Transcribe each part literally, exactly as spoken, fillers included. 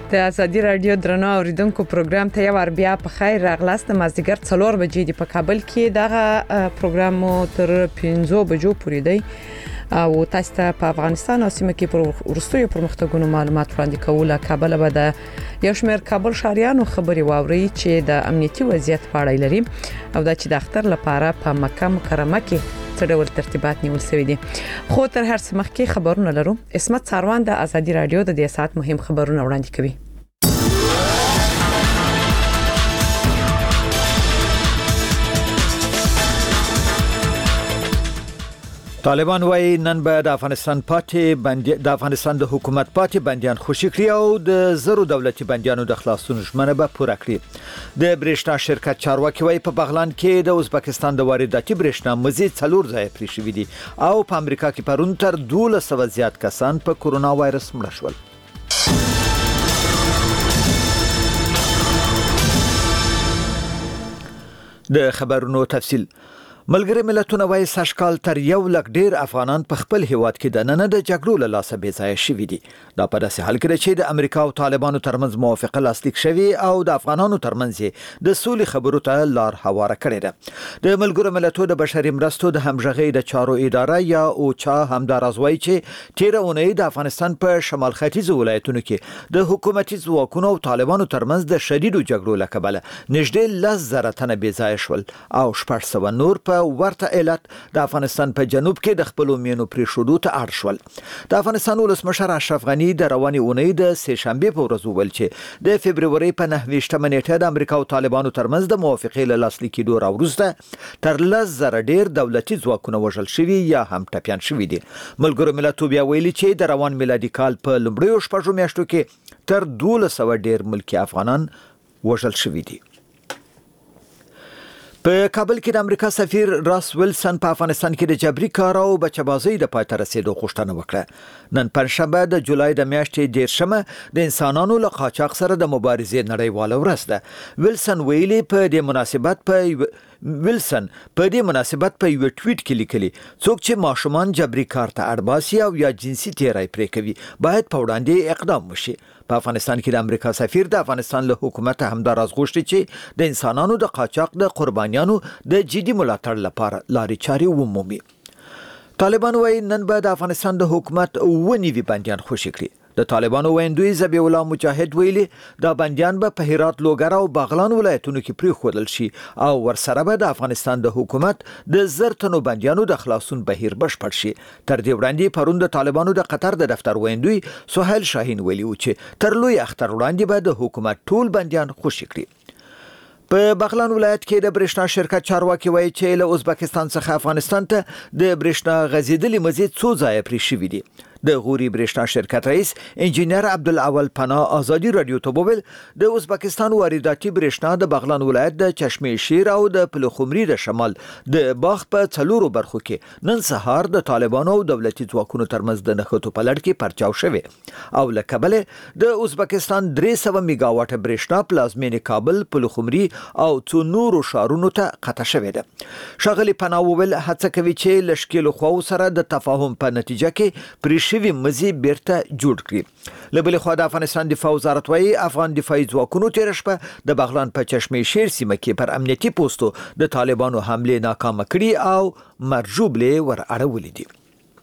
د ازادي رادیو درنو اوریدونکو پروګرام ته یو ور بیا په خیر راغلاست. مازدیګر څلور بجې د په کابل کې دغه پروګرام تر پنځه بجو پورې دی او تاسو ته په افغانستان او سیمه کې پر ورستیو پرمختګونو معلومات وړاندې کوله. کابل به د یو شمېر کابل شهريانو خبري واوري چې د امنیتي وضعیت په اړه لري او دا چې د اختر لپاره په مکه مکرمه کې څه ډول ترتیبات نیول شوي دي. خو تر هر څه مخکې خبرونه لرو. اسمت ساروان د ازادي رادیو د دې ساعت مهم خبرونه وړاندې کوي. طالبان وايي نن به د افغانستان پاتې بندي د افغانستان د حکومت پاتې بنديان خوشي کړی او د زرو دولتي بنديانو د خلاصون ژمنه به پوره کړي. د برېښنا شرکت چارواکي وايي په بغلان کې د ازبکستان د وارداتي برېښنا مزید څلور ځای پرې شوې دي او په امریکا کې پرون تر دولس سوه زیات کسان په کورونا وایرس مړه شول. د خبرونو تفصیل. ملګری ملتونه وايي سشکال تر یو لک ډیر افغانان په خپل هیواد کې د نن د جګړو له لاسه بې ځای شوي دي. دا په داسې حال کې چې د امریکا او طالبانو ترمنځ موافقه لاسلیک شوي او د افغانانو ترمنځ د سولې خبرو ته لار هواره کړې ده. د ملګرو ملتونو د بشري مرستو د همغږي د چارو اداره یا اوچا همداراز وايي چې تیر اونۍ د افغانستان په شمال ختیځ ولایتونو کې د حکومتي ځواکونو او طالبانو ترمنځ د شدیدو جګړو له کبله نږدې لس زره تنه بې ځای شول او شپږ سوه نور په ورته علت د افغانستان په جنوب کې د خپل مینو پرې شودو ته اړ شول. د افغانستان ولسمشر اشرف غنی د رواني اونۍ د سه شنبه په ورځ وویل چې د فبرवरी په نهه ویشتمه نیټه د امریکا او طالبانو ترمنځ د موافقې له لاسلیک کېدو راوروسته تر لس زره ډیر دولتي ځواکونه وژل شوي یا هم ټپيان شوي دي. ملګرو ملتونو بیا ویلي چې د روان میلادي کال په لومړیو شپږو میاشتو کې تر دولس سوه ډیر ملکی افغانان وژل شوي دي. په کابل کې د امریکا سفیر راس ویلسن په افغانستان کې د جبري کار او بچبازي د پای ته رسیدو غوښتنه وکړه. نن پنځشنبه د جولای د میاشتې دیرشمه د انسانانو له قاچاق سره د مبارزې نړیواله ورځ ده. ویلسن ویلي په دې مناسبت په ویلسن په دې مناسبت په یو ټویټ کې لیکلي څوک چې ماشومان جبري کار ته اړباسي او یا جنسي تیری پرې کوي باید په وړاندې اقدام وشي. په افغانستان کې د امریکا سفیر د افغانستان له حکومت همداراز غوښتي چې د انسانانو د قاچاق د قربانیانو د جدي ملاتړ لپاره لارې چارې ومومي. طالبان وايي نن به د افغانستان د حکومت ونیوي بنديان خوشي کړي. د طالبانو ویندوی ذبیح الله مجاهد ویلي دا بنديان به په هرات لوګر او بغلان ولایتونو کې پرې خودل شي او ورسره به د افغانستان د حکومت د زرتنو بنديانو د خلاصون بهیر بشپړ شي. تر دې وړاندې پرون د طالبانو د قطر د دفتر ویندوی سهیل شاهین ویلي و چې تر لوی اختر وړاندې به د حکومت ټول بنديان خوشي کړي. په بغلان ولایت کې د برېښنا شرکت چارواکي وایي چې له ازبکستان څخه افغانستان ته د برېښنا غځېدلې مزید څو ځای پرې شوي دي. د غوري برېښنا شرکت رئیس انجینر عبدالاول پناه ازادي رادیو ته وویل د ازبکستان وارداتي برېښنا د بغلان ولایت د چشمه شیر او د پلخمري د شمال د باغ په څلورو برخو کې نن سهار د طالبانو او دولتي ځواکونو ترمنځ د نښتو په لړ کې پرچاو شوی او له کبله د ازبکستان درې سوه میگا واټ برېښنا پلازمینې کابل پلخمري او څو نورو ښارونو ته قطع شوې ده. ښاغلي پناه وویل هڅه کوي چې له ښکېلو خواو سره د تفاهم په نتیجه کې پرې شوي مزي بیرته جوړ کړي. له بلې خوا د افغانستان دفاع وزارت وايي افغان دفاعي ځواکونو تیر شپه د بغلان په چشمه شیر سیمه کې پر امنیتي پوسټو د طالبانو حمله ناکامه کړي او مرجوبلې ور اړولې دي.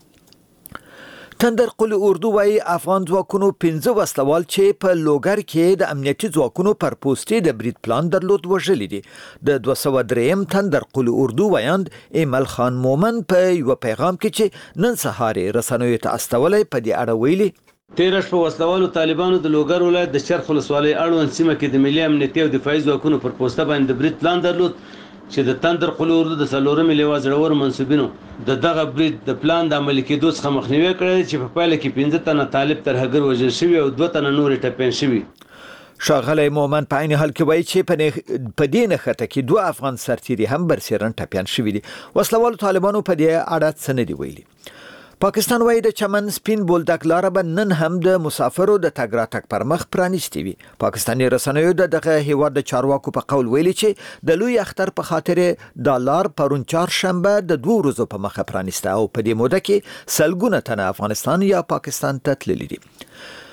تندر قل اردو وايي افغان ځواکونو پنځه وسلوال چې په لوګر کې د امنیتي ځواکونو پر پوسټي د برید پلان درلود وژلي دي. د دوه سوه دریم تندر قل اردو وایند ایمل خان مومن په یو پیغام کې چې نن سهار رسنیو ته استولې په دې اړه ویلي تیر شپه وسلوالو طالبانو د لوګر ولایت د شرق ولسوالۍ اړوند سیمه کې د ملي امنیتي او دفاعي ځواکونو پر پوسټه باندې برید پلان درلود چې د تندر قل اردو د څلورمې لواء زړور منصوبینو د دغه برید د پلان د عملي کېدو څخه مخنیوي کړی چې په پایله کې پنځه تنه طالب ترهګر وژل شوي او دوه تنه نور ټپیان شوي. ښاغلی مومن په عین حال کې وایي چې په دې نښته کې دوه افغان سرتیري هم برسېرن ټپیان شوي دي. وسلوالو طالبانو په دې اړه څه نه دي ویلي. پاکستان وايي د چمن سپین بولدک لاره به نن هم د مسافرو د تګ راتګ پر مخ پرانیستي وي. پاکستاني رسنیو د دغه هیواد د چارواکو په قول ویلي چې د لوی اختر په خاطر د لار پرون چهارشنبه د دوه ورځو په مخه پرانیسته او په دې موده کې سلګونه تنه افغانستان یا پاکستان ته تللي دي.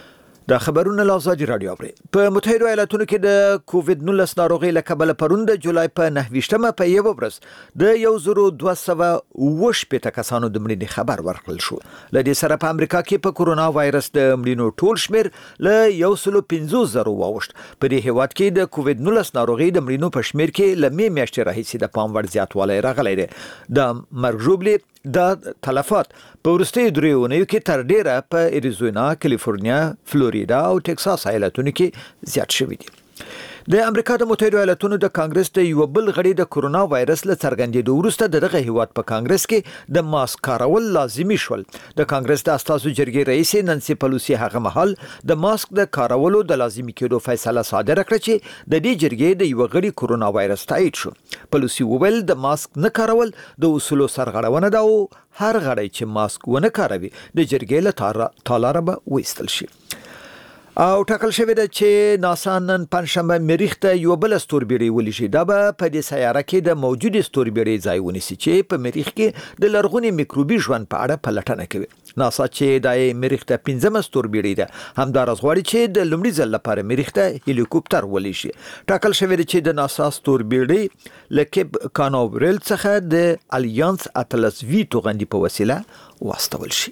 د خبرونو لازادي رادیو اوري. په متحده ایالاتونو کې د کووډ نولس ناروغي له کبله پرون د جولای په نهه په یو ورځ د یو زرو دوه سوه اوه شپېته کسانو د مړینې خبر ورکړل شو. له دې سره په امریکا کې په کورونا وایرس د مړینو ټول شمیر له یو سل پنځوس زره واوښت. په دې هیواد کې د کووډ نولس ناروغي د مړینو په شمیر کې له می میاشتې راهیسې د پام وړ زیاتوالی راغلی دی. د مرګ ژوبلې د تلفات په وروستیو دریو اونیو کې تر ډیره په اریزونا، کالیفورنیا، فلوریدا او ټکساس ایالتونو کې زیات شوي دي. د امریکا د متحده ایالاتونو د کانګرس د یو بل غړي د کورونا وایرس له څرګندېدو وروسته دغه هیواد په کانګرس کې د ماسک کارول لازمي شول. د کانګرس د اساسو جرګې رئیس نانسي پلوسی هغه مهال د ماسک د کارولو د لازمي کېدو فیصله صادره کړه چې د دې جرګې د یو غړي کورونا وایرس تایید شو. پلوسی وویل د ماسک نه کارول د اصولو سرغړونه ده او هر غړی چې ماسک ونه کاروي د جرګې له تالاره به وایستل شي. او ټاکل شوی ده چې ناسا نن پنځشنبه مریخ ته یو بل ستوربیړی ولېږي. دا به په دې سیاره کې د موجودې ستوربیړی ځای ونیسي چې په مریخ کې د لرغوني میکروبي ژوند په اړه پلټنه کوي. ناسا چې د مریخ ته پنځمه ستوربیړی ده همدارس غواړي چې د لومړي ځل لپاره مریخ ته هلیکوپټر ولېږي. ټاکل شوی ده چې د ناسا ستوربیړی له کیپ کاناورل څخه د الیانس اتلس وی توغندي په وسیله واستول شي.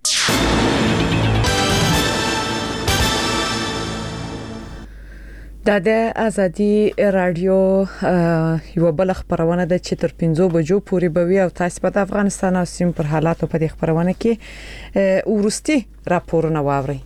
دا د ازادي رادیو یو بل خبرونه ده چې تر پنځو بجو پورې به وي او تاسو په افغانستان او سیمه پر حالاتو په دې خبرونه کې ورستي راپورونه واورئ.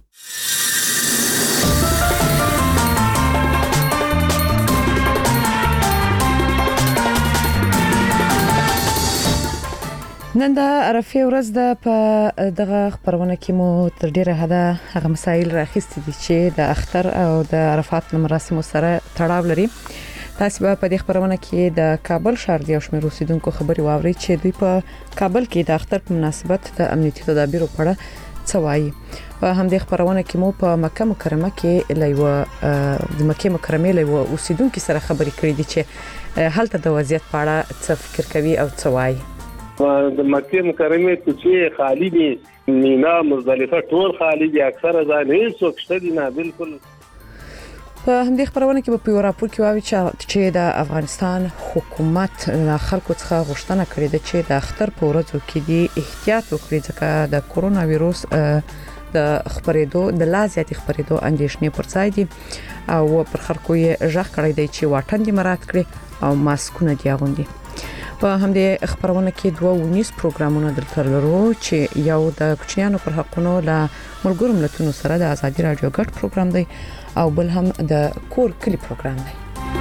نن د عرفه ورځ ده. په دغه خبرونه کې مو تر ډیره حده هغه مسایل راخستې دي چې د اختر او د عرفات مراسمو سره تړاو لري. تاسو به په دې خبرونه کې د کابل ښار د شمیر اوسیدونکو خبري واورئ چې دوی په کابل کې د اختر په مناسبت د امنیتي تدابیرو په اړه څه وایي. په همدې خبرونه کې مو په مکه مکرمه کې لایو د مکه مکرمه لایو اوسیدونکو سره خبري کړې دي چې هلته د وضعیت په اړه څه فکر کوي او څه وایي. د مکه مکرمه کوڅې خالی دي، مینا، مزدلفه ټول خالی دي، اکثره ځای نه څوک شته دي نه بالکل. په همدې خبرونه کې په یو راپور کې وایي چې د افغانستان حکومت له خلکو څخه غوښتنه کړې ده چې د اختر په ورځو کې دی احتیاط وکړي ځکه د کورونا وایروس د خبرېدو د لازمي خبرېدو اندېښنې پر ځای دي او پر خلکو یې ژغ کړی دی چې واټن دې مراعات کړي او ماسکونه دې اغوندي. په همدې خبرونه کې دوه ونیس پروګرامونه درته لرو چې یو د کوچنیانو پر حقونو له ملګرو ملتونو سره د ازادي رادیو ګډ پروګرام دی او بل هم د کور کلی پروګرام دی.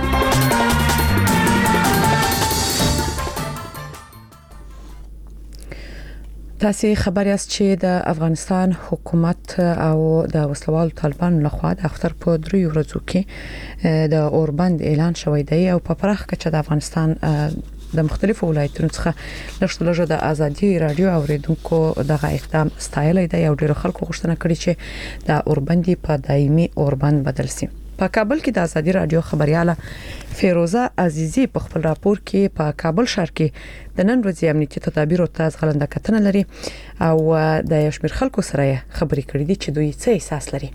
تاسو خبر یاست چې د افغانستان حکومت او د وسلوالو طالبانو لخوا د اختر په دریو ورځو کې د اوربند اعلان شوی دی او په پراخ کچه د افغانستان د مختلفو ولایتونو څخه لږ لږ د ازادي رادیو اوریدونکو دغه اقدام ستایلی دی او ډیرو خلکو غوښتنه کړې چې د اوربند په دایمي اوربند بدل شي. په کابل کې د ازادي رادیو خبرياله فیروزه عزیزی په خپل راپور کې په کابل ښار کې د نن ورځې امنیتي تدابیرو ته ځغلنده کتنه لري او د یو شمېر خلکو سره خبرې کړې دي چې دوی څه احساس لري.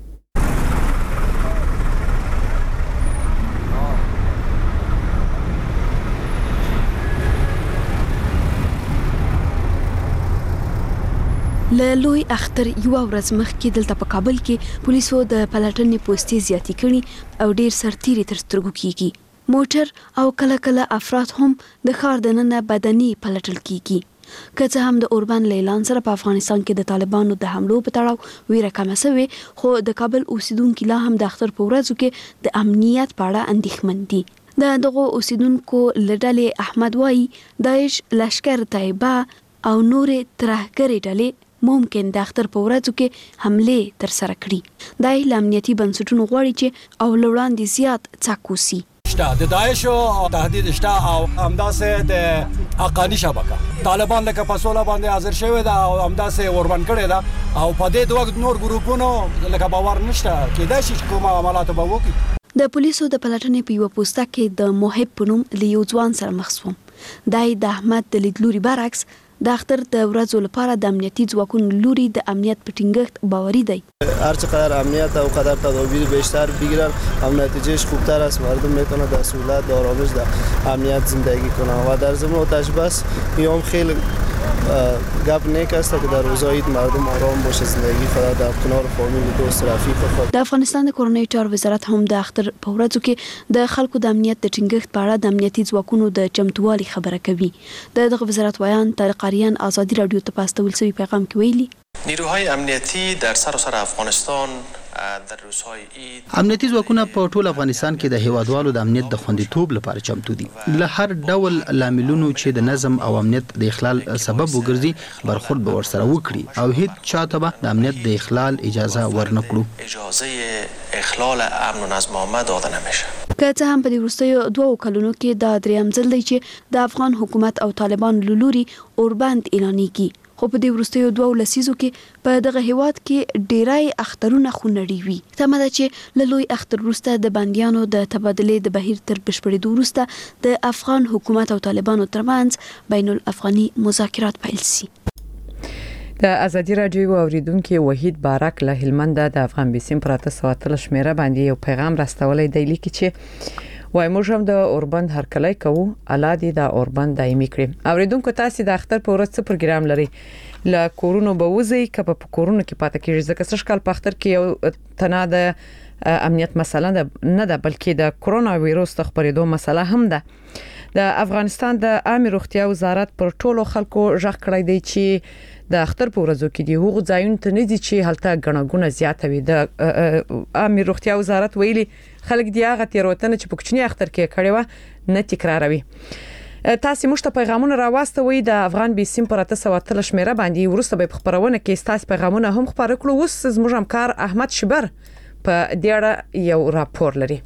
له لوی اختر یو ورځ مخکې دلته په کابل کې پولیسو د پلټنې پوسټې زیاتې کړي او ډیر سرتيري تر سترګو کیږي. موټر او کله کله افراد هم د ښار دننه بدني پلټل کیږي. که څه هم د اوربند اعلان سره په افغانستان کې د طالبانو د حملو په تړاو ویره کمه شوې، خو د کابل اوسیدونکو لا هم د اختر په ورځو کې د امنیت په اړه اندېښمن دي. د دغه اوسیدونکو لړلې احمد وای داعش، لشکر طیبه او نورې ترهګرې ډلې ممکن د اختر په ورځو کې حمله تر سره کړي. دا د امنیتي بنسټونو غواړي چې او لوړاندې زیات څاکوسي. شته د داعش او تهدید شته او همداسې د حقانی شبکه طالبان لکه په سوله باندې حاضر شوی دا او همداسې اوربند کړي دا او په دې دوه نور ګروپونو لکه باور نشته کېدای شي کومه عملات به وکړي. د پولیسو د پلټنې په یو پوسټه کې د محب په نوم له یو ځوان سره مخ شوم. دای د احمد د لیدلوري برعکس د اختر د ورځو لپاره د امنیتي ځواکونو لوري د امنیت په ټینګښت باوري دی. هر چقدر امنیت او قدر تدابیر بیشتر بگیرن او نتیجهش خوبتر است. مردم میتونه در سهولت در آرامش در امنیت زندگی کنه و در ضمن تجربه است یوم خیلی گپ نیک است که در روزهای عید مردم آرام باشه زندگی خود در کنار فامیل دوست رفیق خود. د افغانستان د کورنۍ چارو وزارت هم د اختر په ورځو کې د خلکو د امنیت د ټینګښت په اړه د امنیتي ځواکونو د چمتووالي خبره کوي. د دغه وزارت ویان طارق آریان ازادي رادیو ته په استول شوي پیغام کې ویلي نیروهای امنیتی در سراسر افغانستان در روزهای عید امنیتي ځواکونه په ټول افغانستان کې د هیوادوالو د امنیت د خوندیتوب لپاره چمتو دي. له هر ډول لاملونو چې د نظم او امنیت د اخلال سبب وګرځي برخورد به ورسره وکړي او هیڅ چاته به د امنیت د اخلال اجازه ورنکړو. اجازه اخلال امن و نظم عامه داده نمیشه. که څه هم په دې وروستیو دوو کلونو کې دا دریم ځل دی چې د افغان حکومت او طالبان له لوري اوربند اعلانېږي، خو په دې وروستیو دوو لسیزو کې په دغه هیواد کې ډیری اخترونه خونړي وي. تمه ده چې له لوی اختر وروسته د بندیانو د تبادلې د بهیر تر بشپړېدو وروسته د افغان حکومت او طالبانو ترمنځ بین الافغاني مذاکرات پیل شي. د ازادي رادیو اوریدونکو وحید بارک له هلمند د افغان بیسیم پراته سواتل شمیره باندې یو پیغام راستولې دی لیکي چې وای موږ هم د اوربند هرکلی کوو الله دې د اوربند دایمي کړي. اوریدونکو تاسو د اختر په ورځ څه پروګرام لري؟ له کورونو به وځي که په کورونو کې پاتې کیږي؟ ځکه چې کال په اختر کې یو تنه د امنیت مسله نه ده بلکې د کرونا وایروس د خپرېدو مسله هم ده. د افغانستان د عامه روغتیا وزارت پر ټولو خلکو ژغ کړی دی چې د اختر په ورځو کې دی هغه ځایونه ته نه دي چې هلته غنغونه زیاته وي. د عامه روغتیا وزارت ویلي خلک دی هغه تیروتنه چې په کوچنی اختر کې کړي و نه تکراروي. تاسو موږ ته پیغامونه راوستوي د افغان بیسیم پر اته سوه اتلس شمیره باندې ورسته به خبرونه کې تاسو پیغامونه هم خبرې کړو. اوس زموږ همکار احمد شبر په دې اړه یو راپور لري.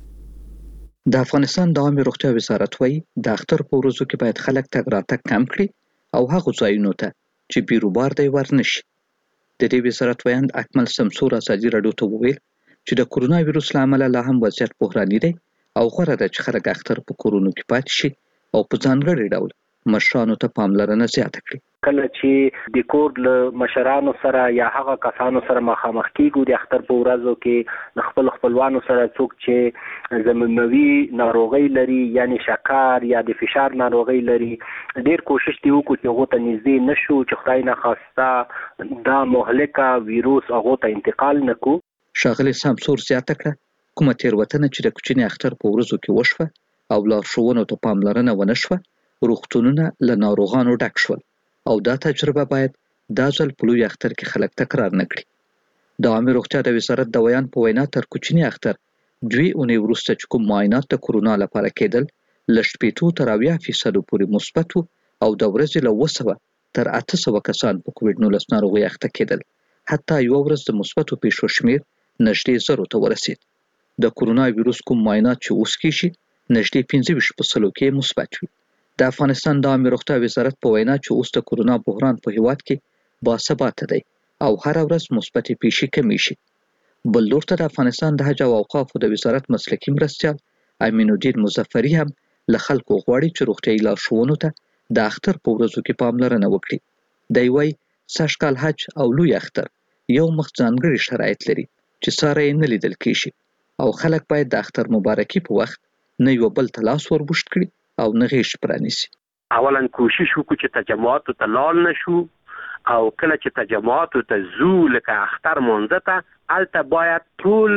د افغانستان د عامه روغتیا وزارت وایي د اختر په ورځو کې باید خلک تګ راتګ کم کړي او هغه ځایونو ته چې بیروبار دی ورنشي. د دې وزارت ویاند اکمل سمسور ازادي رادیو ته وویل چې د کرونا وایروس لامل لا هم وضعیت بحراني دی او غوړه ده چې خلک اختر په کورونو کې پاتې شي او په ځانګړي ډول مشرانو ته پاملرنه زیاته کړي. کله چې د کور له مشرانو سره یا هغه کسانو سره مخامخ کیږو د اختر په ورځو کې د خپل خپلوانو سره څوک چې زمینوي ناروغي لري یعنی شکر یا د فشار ناروغي لري ډیر کوشش دی وکړو چې هغه ته نږدې نشو چې خدای نه خواسته دا مهلکه وایروس هغه ته انتقال نکو. شاغلی سمسور زیاته کړه کومه تیروتنه چې د کوچني اختر په ورځو کې وشوه او لارښوونو ته پاملرنه ونه شوه روغتونونه له ناروغانو ډک شول او دا تجربه باید دا ځل په لوی اختر کې خلک تکرار نه کړي. د عامه روغتیا د وزارت د ویان په وینا تر کوچني اختر دوی اونۍ وروسته چې کوم معاینات د کرونا لپاره کېدل له شپېتو تر اویا فیصدو پورې مثبت او د ورځې له اوه سوه تر اته سوه کسان په کووډ نولس ناروغۍ اخته کېدل. حتی یوه ورځ د مثبتو پیښو شمېر نږدې زرو ته ورسېد. د کرونا وایروس کوم معاینات چې اوس کېږي نږدې پنځه ویشت په سلو کې مثبت وي. د افغانستان د عامه روغتیا وزارت په وینا چې اوس د کرونا بحران په هیواد کې باثباته دی او هر ورځ مثبتې پیښې کمې شي. بل لور ته د افغانستان د حج او اوقافو د وزارت مسلکي مرستیال امین الدین مظفري هم له خلکو غواړي چې روغتیایي لارښوونو ته د اختر په ورځو کې پاملرنه وکړي. دی وایي سږ کال حج او لوی اختر یو مخ ځانګړي شرایط لري چې ساره یې نه لیدل کېږي او خلک باید د اختر مبارکي په وخت نه یو بل ته لاس وربوشت کړي او نه غیش پرانیسي. اولا کوشش وکړو چې تجمعاتو ته لاړ نشو او کله چې تجمعاتو ته ځو لکه اختر مونځ ته هلته باید ټول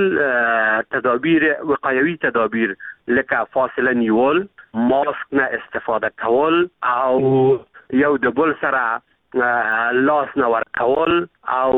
تدابیر وقایوي تدابیر لکه فاصله نیول، ماسک نه استفاده کول او یو د بل سره لاس نه ورکول او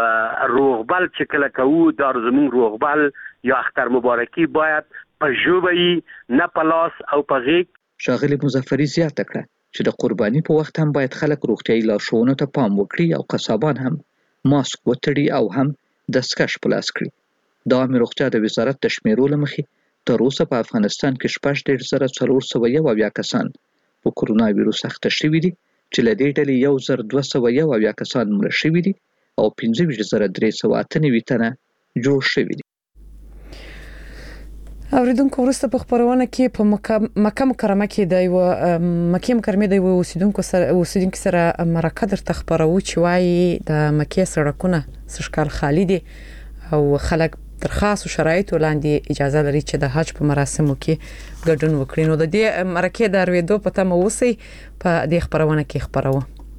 روغبل چې کله کوو دا زموږ روغبل یا اختر مبارکي باید په ژبه نه په لاس او په غیږ. شاغلی مظفري زیاته کړه چې د قرباني په وخت هم باید خلک روغتیایي لارښوونو ته پام وکړي او قصابان هم ماسک وتړي او هم دستکش په لاس کړي. د عامه روغتیا د وزارت د شمیرو له مخې تر اوسه په افغانستان کې شپږ دېرش زره څلور سوه یو اویا کسان په کرونا وایروس اخته شوي دي چې له دې ډلې یو زر دوه سوه یو اویا کسان مړه شوي دي او پنځه ویشت زره درې سوه اته نوي تنه جوړ شوي دي. اوریدونکو ورسته په خبرونه کې په مکه مکرمه کې د یو مکه مکرمه د یو اوسیدونکو سره اوسیدونکو سره مرکه در تخبرو چې وایي د مکه سړکونه سشکال خالی دي او خلک تر خاصو شرایطو لاندې اجازه لري چې د حج په مراسمو کې ګډون وکړي. نو د دې مرکه د ارویدو په تمه اوسئ په دې خبرونه کې خبرو.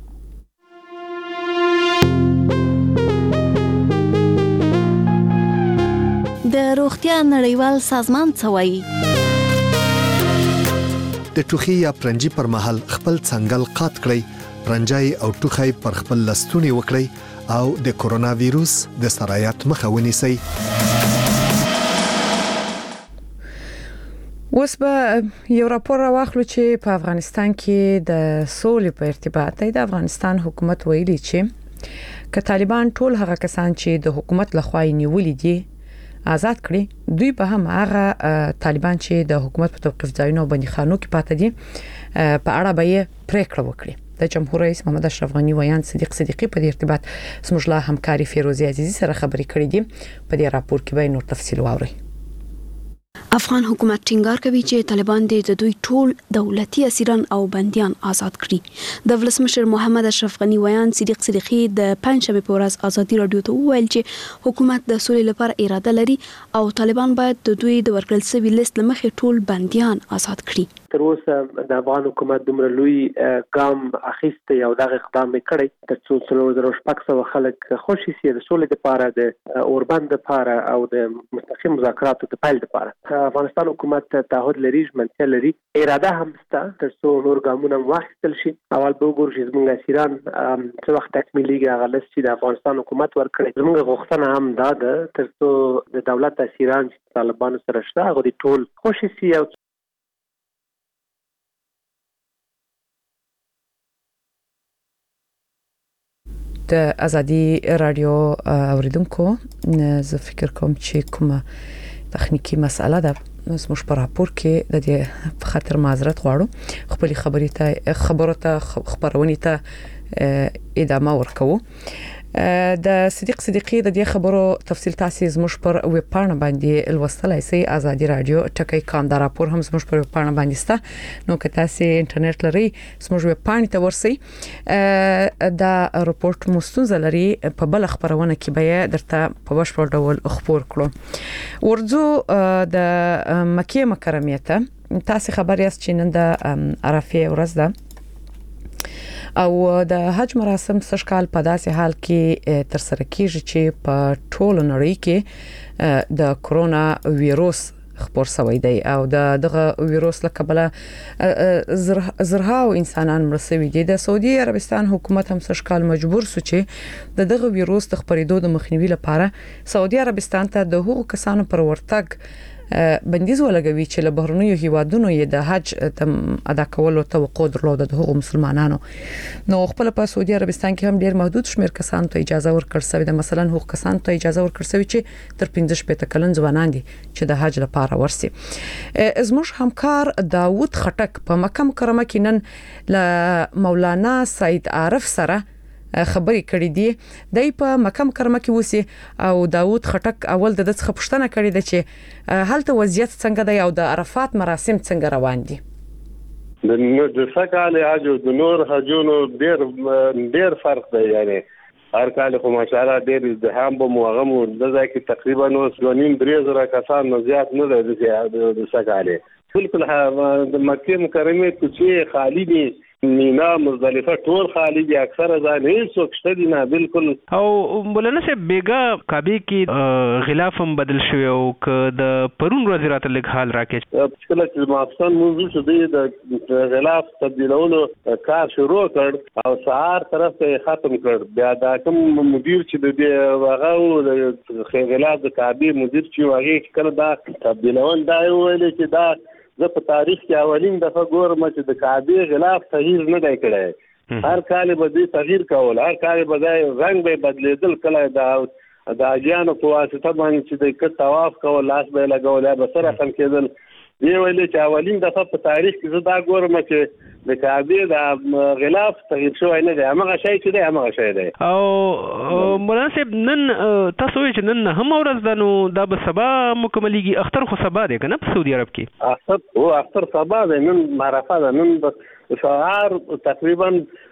د روغتیا نړیوال سازمان څه وایي؟ د ټوخي یا پرنجي پر مهال خپل څنګل قات کړئ، پرنجای او ټوخی پر خپل لستونی وکړئ او د کورونا وایروس د سرایت مخه ونیسئ. اوس به یو راپور راوخلو چې په افغانستان کې د سولې په ارتباط د افغانستان حکومت ویلي چې ک طالبان ټول هغه کسان چې د حکومت لخوا نیولې دي آزاد کړي، دوی به هم هغه طالبان چې د حکومت په توقيف ځایونو باندې خانو کې پاتې دي په اړه به یې پریکړه وکړي. د جمهور رئیس محمد اشرف غنی ویان صدیق صدیقی په دې ارتباط زموږ له همکاري فیروزی عزیزی سره خبرې کړې دي. په دې راپور کې به نور تفصیل واورئ. افغان حکومت ټینګار کوي چې طالبان د دوی ټول دولتي اسیران او بنديان آزاد کړي. د ولسمشر محمد اشرف غنی ویان صدیق صدیقی د پنځمه په ورځ ازادي رادیو ته وویل چې حکومت د سولې لپاره اراده لري او طالبان باید د دوی د ورکړل شوی لیست لمخې ټول بنديان آزاد کړي. تر اوسه د افغان حکومت دومره لوی ګام اخیسته او دغه اقدام وکړي تر څو څلور زره شپږ سوه خلک خوشي سي د سولې لپاره، د اوربند لپاره او د مستقیم مذاکراتو د پیل لپاره. افغانستان حکومت تعهد لري، ژمنتیا لري، اراده هم شته تر څو نور ګامونه واخیستل شي. اول به وګورو چې زموږ اسیران څه وخت تکمیلېږي هغه لیست چې د افغانستان حکومت ورکړي. زموږ غوښتنه هم دا ده تر څو د دولت اسیران چې طالبانو سره شته هغه د ټول خوشي سي. او د ازادي رادیو اوریدونکو زه فکر کوم چې کومه تخنیکی مسأله ده زموږ په راپور کې د دې په خاطر معذرت غواړو. خپل خبرې ته خبرو ته خبرونې ته ادامه ورکوو. د صدیق صدیقی د دې خبرو تفصیل تاسو زموږ پر ویب پاڼه باندې لوستلای شئ. ازادي رادیو ټکی کام دا راپور هم زموږ پر ویب پاڼه باندې سته. نو که تاسو انټرنیټ لرئ زموږ ویب پاڼې ته ورسئ. دا راپورټ مستونزه لري په بل خبرونه کې به درته په بشپړ ډول خبر کړو. ورځو د مکه مکرمه ته تاسو خبر یاست چې نن د عرفه ورځ ده او د حج مراسم سشکال په داسې حال کې تر سره کیږي چې په ټول نړۍ کې د کورونا وایروس خبر شوی دی او د دغه وایروس له کبله زرهاو انسانان مړ شوي دي. د سعودي عربستان حکومت هم سشکال مجبور سو چې د دغه وایروس د خپرېدو د مخنیوي لپاره سعودي عربستان ته د هغو کسانو پر ورتګ بندیز ولګوي چې له بهرنیو هیوادونو یې د حج تم ادا کولو توقع درلوده د هغو مسلمانانو. نو خپل په سعودي عربستان کې هم ډیر محدود شمیر کسانو ته اجازه ورکړل شوې ده. مثلا هغو کسانو ته اجازه ورکړل شوې چې تر پنځه شپږ کلن ځوانان دي چې د حج لپاره ورسي. زموږ همکار داوود خټک په مکه مکرمه کې نن له مولانا سید عارف سره خبرې کړې دي. دای په مکه مکرمه کې وسی او داوود خټک اول د دغه پښتنه کړې ده چې هلته وضعیت څنګه دی او د عرفات مراسم څنګه روان دي. د سکهاله حج او د نور حجونو ډیر ډیر فرق دی. یعنی هر کال خو ماشاءالله ډیر ازدحام به موغم د ځکه تقریبا نو څلورنیم درې زره کسان نه زیات نه دی د سکهاله. بالکل د مکه مکرمه چې خالی دي، مینا مزدلفه ټول خالی دي، اکثر ځای هیڅ وخت دي نه بالکل. او مولانا صاحب بیګا کعبه کې غلاف هم بدل شوی او ک د پرون ورځ راته لګ حال راکې کله چې مافسن موضوع شو د غلاف تبدیلولو کار شروع کړ او سهار طرف ته ختم کړ. بیا دا کوم مدیر چې د هغه غلاف د کعبه مدیر چې هغه کله دا تبدیلول دا ویل چې دا زه په تاریخ کې اولین دفعه ګورم چې د کعبه غلاف تغییر نه دی کړی. هر کال به دې تغییر کول، هر کال به دا رنگ به بدلیدل. کله دا د اجانو په واسطه باندې چې د طواف کول لاس به لګول یا به سره خم کېدل. دی ویل چې اولین دفعه په تاریخ کې زه دا ګورم چې د کعبې د غلاف تغییر شوی نه دی، هغه شی چې دی هغه شی دی. او مناسب نن تاسو چې نن هم ورځ ده نو دا به سبا مکملېږي. اختر خو سبا دی که نه په سعودي عرب کې؟ اختر هو اختر سبا دی، نن عرفه ده. نن سهار تقریبا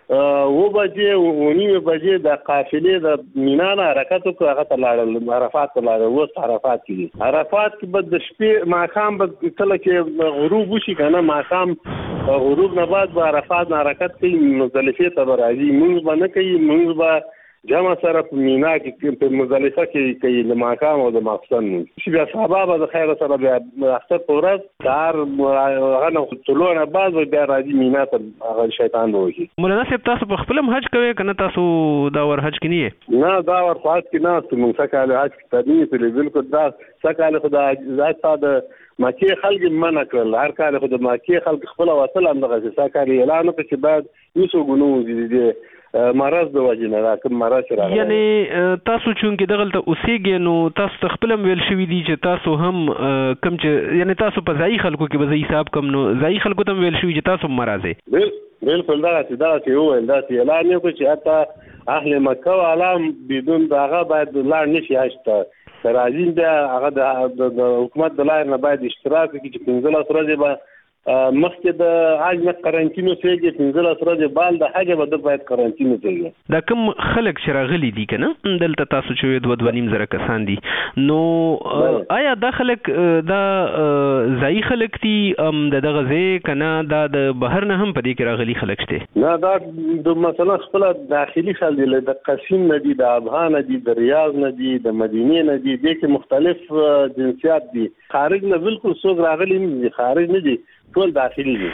و بجې و نیمه بجې د قافلې د مینا نه حرکت وکړ، هغه ته لاړل عرفات ته لاړل. اوس عرفات کې دي. عرفات کې به د شپې ماښام به کله چې غروب وشي که نه، ماښام غروب نه بعد به عرفات نه حرکت کوي، مزدلفې ته به راځي. مونځ به نه کوي، مونځ به جمع سره په مینا کې په مزدلفه کې کوي د ماښام او د ماخستن مونځ. بیا سبا به د خیر سره بیا اختر په ورځ سهار هغه نه طلوع نه بعد به بیا راځي مینا ته، هغه شیطان به وکړي. مولانا صاحب تاسو په خپل حج کوئ که نه تاسو دا ور حج کې نه یې؟ نه دا ور خو حج کې نه یاستو، مونږ څه کال حج کې ته نه یې بالکل. دا څه کال خو د ذات د مکې خلک منع کړل، هر کال خو د مکې خلک خپله وتل همدغسې څه کال اعلان وکړه چې باید یوسو ګنو وځي مرض د وجې نه، دا کوم مرض چې راغلی. یعنې تاسو چونکې دغلته اوسېږئ نو تاسو ته خپله هم ویل شوي دي چې تاسو هم کوم چې یعنې تاسو په ځایي خلکو کې به زه حساب کوم نو ځایي خلکو ته هم ویل شوي چې تاسو هم مه راځئ؟ بلکل دغسې دغسې وویل، داسې اعلان یې وکړو چې حتی اهل مکه والا بدون د هغه باید لاړ نه شي حج ته. که راځي بیا هغه د حکومت د لارې نه باید اشتراک وکړي چې پنځلس ورځې به مخکې د حج نه قرنطین اوسېږي، پنځلس ورځې بعد د حج به ده باید قرنطین اوسېږي. دا کوم خلک چې راغلي دي که نه دلته تاسو چې وایي دوه دوه نیم زره کسان دي، نو آیا دا خلک دا ځایي خلک دي د دغه ځای که نه دا د بهر نه هم په دې کې راغلي خلک شته؟ نه دا د مثلا خپله داخلي خلک دي، د قصیم نه دي، د ابها نه دي، د ریاض نه دي، د مدینې نه دي، دې کې مختلف جنسیات دي. خارج نه بالکل څوک راغلي نه دي، خارج نه دي، ټول داخلي دي.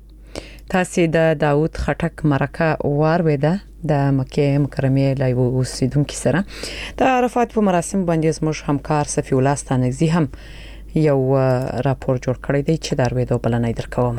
تاسې د داود خټک مرکه واورېده د مکې مکرمې له یو اوسیدونکي سره. د عرفات په مراسم باندې زموږ همکار صفي الله ستانکزي هم یو راپور جوړ کړی دی چې د اورېدو بلنه درکوم.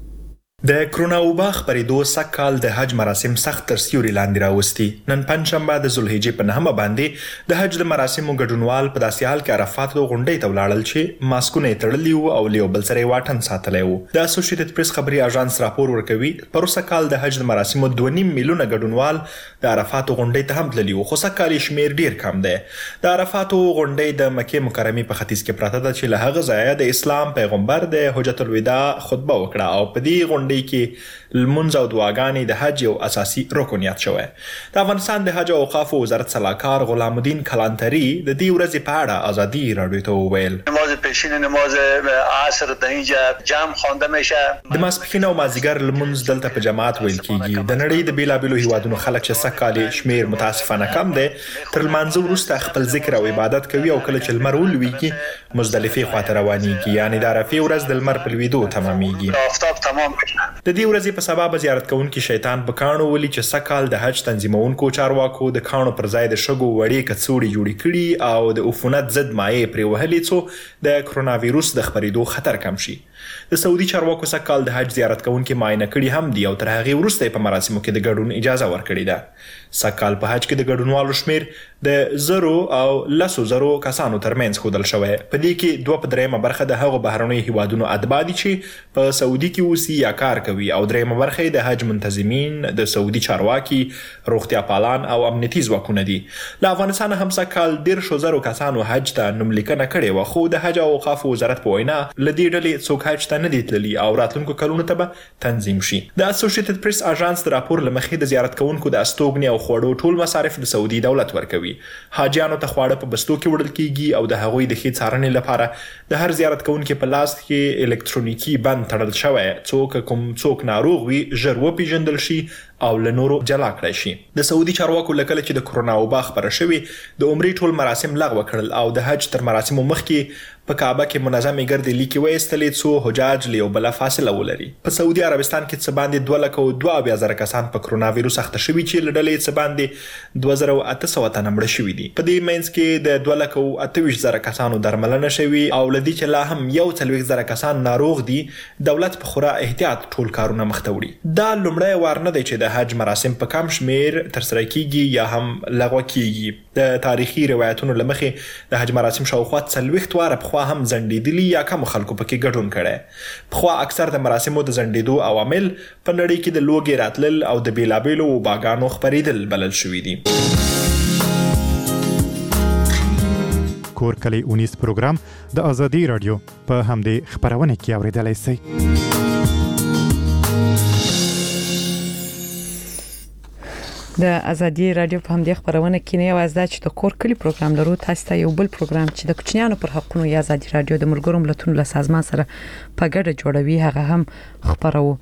د کرونا وبا خپرېدو سږ کال د حج مراسم سخت تر سیوري لاندې راوستي. نن پنځشنبه د ذوالحجې په نهمه باندې د حج د مراسمو ګډونوال په داسې حال کې عرفات غونډۍ ته ولاړل چې ماسکونه یې تړلي وو او له یو بل سره یې واټن ساتلی وو. د اسوسییټډ پریس خبري اژانس راپور ورکوي پروسه کال د حج د مراسمو دوه نیم میلیونه ګډونوال د عرفات غونډۍ ته هم تللي وو، خو سږ کال شمیر ډیر کم دی. د عرفات غونډۍ د مکې مکرمې په ختیځ کې پراته ده چې له هغه ځایه د اسلام پیغمبر د حجۃ الوداع خطبه وکړه او په دې غونډۍ کې لمونځ او دعاګانې د حج یو اساسي رکن یاد شوی. د افغانستان د حج او اوقافو وزارت سلاکار غلام الدین کلانتری د دې ورځې په اړه ازادي راډیو ته وویل: نماز پیشین نماز عصر در اینجا جمع خوانده میشه. د ماسپښین او مازدیګر لمونځ دلته په جماعت ویل کیږي. د نړۍ د بیلابیلو هیوادونو خلک چې سږ کال شمیر متاسفانه کم دی، تر لمانځه وروسته خپل ذکر او عبادت کوي او کله چې لمر ولویږي مزدلفې خواته روانېږي، یعنې د عرفې ورځ د لمر په لویدو تمامیږي. آفتاب تمام میشه. د دې ورځې په سبا به زیارت کوونکي شیطان په کاڼو ولي چې سږ کال د حج تنظیمونکو چارواکو د کاڼو پر ځای د شګو وړې کڅوړې جوړې کړي او د عفونت ضد مایع پرې وهلې څو د کرونا ویروس د خپرېدو خطر کم شي. د سعودي چارواکو سږ کال د حج زیارت کوونکي معاینه کړي هم دي او تر هغې وروسته په مراسمو کې د ګډون اجازه ورکړې ده. سږ کال په حج کې د ګډونوالو شمیر د زرو او لسو زرو کسانو ترمنځ ښودل شوی. په دې کې دوه په درېیمه برخه د هغو بهرنیو هیوادونو اتباع دي چې په سعودي کې اوسي یا کار کوي او درېیمه برخه د حج منتظمین، د سعودي چارواکي، روغتیا پالان او امنیتي ځواکونه دي. له افغانستانه هم سږ کال دېرشو زرو کسانو حج ته نوملیکنه کړې وه، خو د حج او اوقافو وزارت په وینا له دې ډلې څوک حج ته نه دي تللي او راتلونکو کلونو ته به تنظیم شي. د اسوسییټډ پریس اژانس د راپور له مخې د زیارت کوونکو د استوګنې او خوړو ټول مصارف د سعودي دولت ورکوي. حاجیانو ته خواړه په بستو کې وړل کیږي او د هغوی د ښې څارنې لپاره د هر زیارت کوونکي په لاس کې الکترونیکي بند تړل شوی، څوک کوم څوک ناروغ وي ژر وپیژندل شي او له نورو جلا کړی شي. د سعودي چارواکو له کله چې د کرونا وبا خپره شوې د عمرې ټول مراسم لغوه کړل او د حج تر مراسمو مخکې په کعبه کې منظمې ګردې لیکې وایستلې څو حجاج له یو بله فاصله ولري. په سعودي عربستان کې څه باندې دوه لکه او دوه اویا زره کسان په کرونا ویروس اخته شوي چې له ډلې څه باندې دوه زره اته سوه تنه مړه شوي دي. په دې منځ کې د دوه لکه او اته ویشت زره کسانو درملنه شوي او له دې چې لا هم یو څلوېښت زره کسان ناروغ دي، دولت په خورا احتیاط ټول کارونه مخته وړي. دا لومړی وار نه دی چې د حج مراسم په کم شمیر ترسره کیږي یا هم لغوه کیږي. د تاریخي روایتونو له مخې د حج مراسم شاوخوا څلوېښت واره لخوا هم ځنډېدلي یا کم خلکو پکې ګډون کړی. پخوا اکثر د مراسمو د ځنډېدو عوامل په نړۍ کې د لوږې راتلل او د بیلابیلو وباګانو خپرېدل بلل شوي دي. کور کلی اونیز پروګرام د ازادي رادیو په همدې خبرونه کې اوریدلای شئ. د ازادي رادیو په همدې خبرونه کې نه یوازې دا چې د کور کلی پروګرام لرو، تاسو ته یو بل پروګرام چې د کوچنیانو پر حقوقو یا ازادي رادیو د ملګرو ملتونو له سازمان سره په ګډه جوړوي، هغه هم خبرو.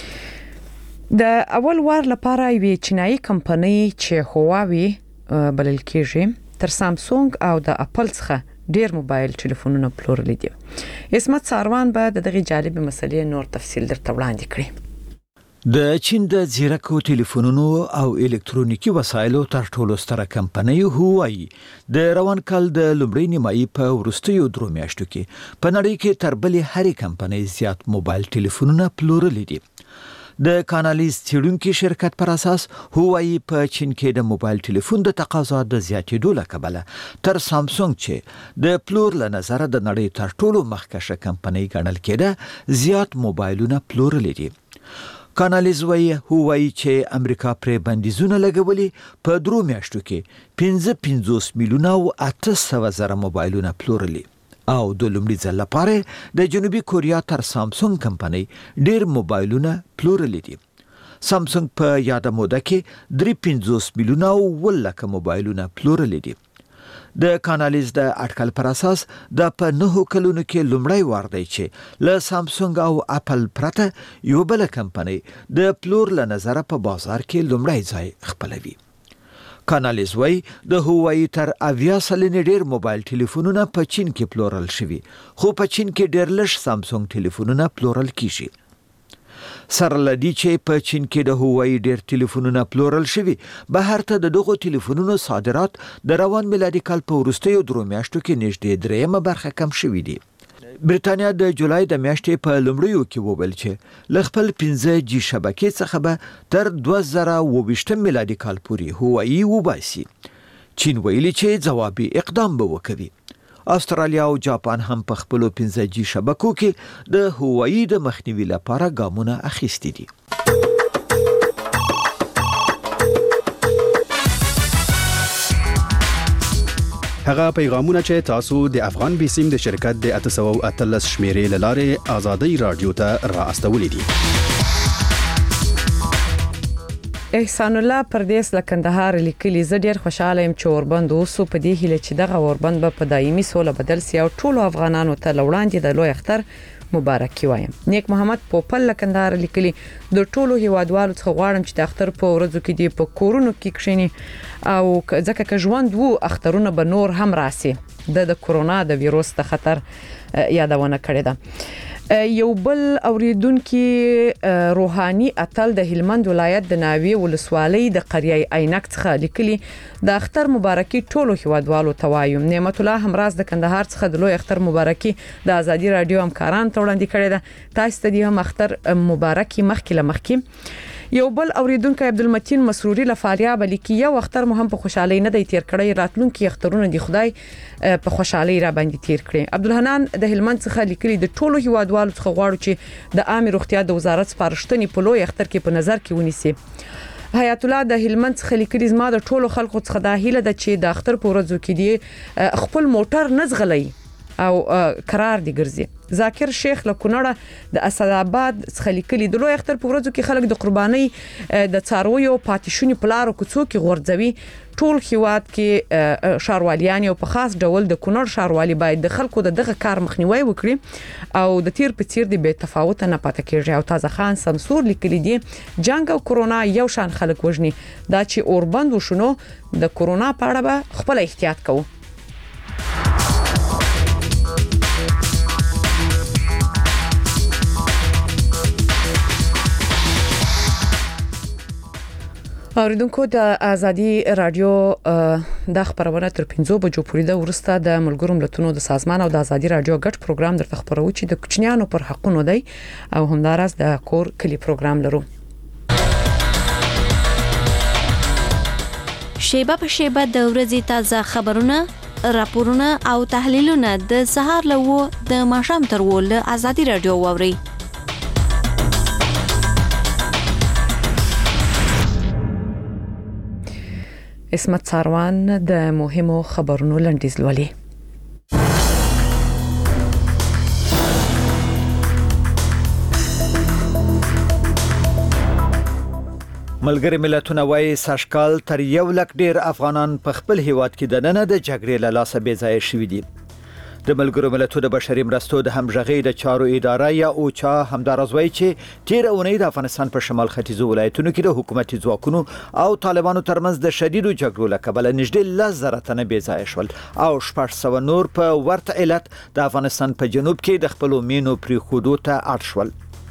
د اول وار لپاره یوه چینایي کمپنۍ چې هواوی بلل کېږي تر سامسونګ او د اپل څخه ډیر موبایل ټلیفونونه پلورلي دي. اسمت ساروان به د دغه جالب مسلې نور تفصیل درته وړاندې کړي. د چین د زیرکو ټلیفونونو او الکترونیکی وسایلو تر ټولو ستره کمپنۍ هواوی د روان کال د لومړۍ نیمایي په وروستیو درو میاشتو کې په نړۍ کې تر بلې هرې کمپنۍ زیات موبایل ټلیفونونه پلورلي دي. د کانالیز څېړونکي شرکت پر اساس هواوی په چین کې د موبایل ټلیفون د تقاضا د زیاتېدو له کبله تر سامسونګ چې د پلور له نظره د نړۍ تر ټولو مخکښه کمپنۍ ګڼل کېده زیات موبایلونه پلورلي دي. کانالیز وايي هواوی چې امریکا پرې بندیزونه لګولي په درو میاشتو کې پنځه پنځوس میلیونه او اته سوه زره موبایلونه پلورلي او د لومړي ځل لپاره د جنوبي کوریا تر سامسونګ کمپنۍ ډیر موبایلونه پلورلي دي. سامسونګ په یاده موده کې درې پنځوس میلیونه او اووه لکه موبایلونه پلورلي دي. د کانالیز د اټکل پر اساس د په نهو کلونو کې لومړی وار دی چې له سامسونګ او اپل پرته یو بل کمپنۍ د پلور له نظره په بازار کې لومړی ځای خپلوي. کانالیز وايي د هواوی تر اویا سلنې ډیر موبایل ټلیفونونه په چین کې پلورل شوي، خو په چین کې ډیر لږ سامسونګ ټلیفونونه پلورل کیږي. سره لدی چې په چین کې د هواوی ډیر ټلیفونونه پلورل شوي، بهر ته د دغو ټلیفونونو صادرات د روان میلادي کال په وروستیو درو میاشتو کې نږدې دریمه برخه کم شوي دي. برېټانیا د جولای د میاشتې په لومړیو کې وویل چې له خپل پنځه جی شبکې څخه به تر دوه زره اووه ویشتم میلادي کال پورې هواوی وباسي. چین ویلي چې ځوابي اقدام به وکوي. استرالیا او جاپان هم په خپلو پنځه جی شبکو کې د هواوی د مخنیوي لپاره ګامونه اخیستي دي. هغه پیغامونه چې تاسو د افغان بیسیم د شرکت د اته سوه او اتلس شمیرې له لارې ازادي رادیو ته را استولې دي. احسان الله پردیس له کندهار لیکلي زه ډیر خوشاله یم چې اوربند اوسو په دې هیله چې دغه اوربند به په دایمي سوله بدل سي او ټولو افغانانو ته لوړاندې د لوی اختر مبارکي وایم. نیک محمد پوپل له کندهار لیکلي د ټولو هیوادوالو څخه غواړم چې د اختر په ورځو کې دی په کورونو کې کښینی او ځکه که ژوند وو اخترونه به نور هم راسي. د د کورونا د ویروس د خطر یادونه کړې ده. یو بل اوریدونکو روحاني اتل د هلمند ولایت د ناوی ولسوالۍ د قریه عینک څخه لیکلي د اختر مبارکي ټولو هیوادوالو ته وایم. نعمت الله همراز د کندهار څخه د لوی اختر مبارکي د ازادي رادیو همکاران ته وړاندې کړې ده. تاسو ته د اختر مبارکي مخکې لمخکې. یو بل اوریدونکو عبدالمتین مسروري لفاریاب لیکي یو اختر مهم په خوشحالي نه دی تیر کړی، راتلونکي اخترونه دی خدای په خوشحالي را باندې تیر کړي. عبدالحنان د هلمند څخه لیکلي د ټولو هیوادوالو څخه غواړو چې د عامه روغتیا د وزارت سپارښتنې په لوی اختر کې په نظر کې ونیسي. حیات الله د هلمند څخه لیکلي زما د ټولو خلکو څخه د هیله ده چې د اختر په ورځو کې دی خپل موټر نزغلی او قرار دي ګرځي. ذاکر شیخ له کونړه د اسد آباد څخه لیکلي د لوی اختر په ورځو کې خلک د قرباني د څارویو پاتیشونی په لارو کوڅو کې غورځوي. ټول هیواد کې شاروالیان او په خاص ډول د کونړ شاروالی باید د خلکو د دغه کار مخنیوي وکړي او د تیر په تیر د بے تفاوت نه پاتې کېږي. او تازه خان سمسور لیکلي دي جنگ او کرونا یو شان خلک وژني، دا چې اوربند وشنو د کرونا په اړه به خپل احتیاط کوو. اوریدونکو د ازادي رادیو د خبرونه تر پنځو بجو پورې د ورسته د ملګرو ملتونو د سازمان او د ازادي رادیو ګډ پروګرام درته خبرو چې د کوچنیانو پر حقونو دی او همدارس د کور کلی پروګرام لرو. شیبه په شیبه د ورځې تازه خبرونه راپورونه او تحلیلونه د سهار له و د ماښام تر و له ازادي رادیو واوري. اسمت ساروان د مهمو خبرونو لنډیز لولي. ملګری ملتونه وايي ساشکال تر یو لک ډیر افغانان په خپل هیواد کې د نن د جګړې له لاسه بې ځای شوي دي. د ملګرو ملتونو د بشري مرستو د همغږۍ د چارو اداره یا اوچا همدارز وايي چې تیر اونۍ د افغانستان په شمال ختیځو ولایتونو کې د حکومتي ځواکونو او طالبانو ترمنځ د شدیدو جګړو له کبله نږدې لس زره تنه بې ځای شول او شپږ سوه نور په ورته علت د افغانستان په جنوب کې د خپلو مینو پرېښودو ته اړ شول.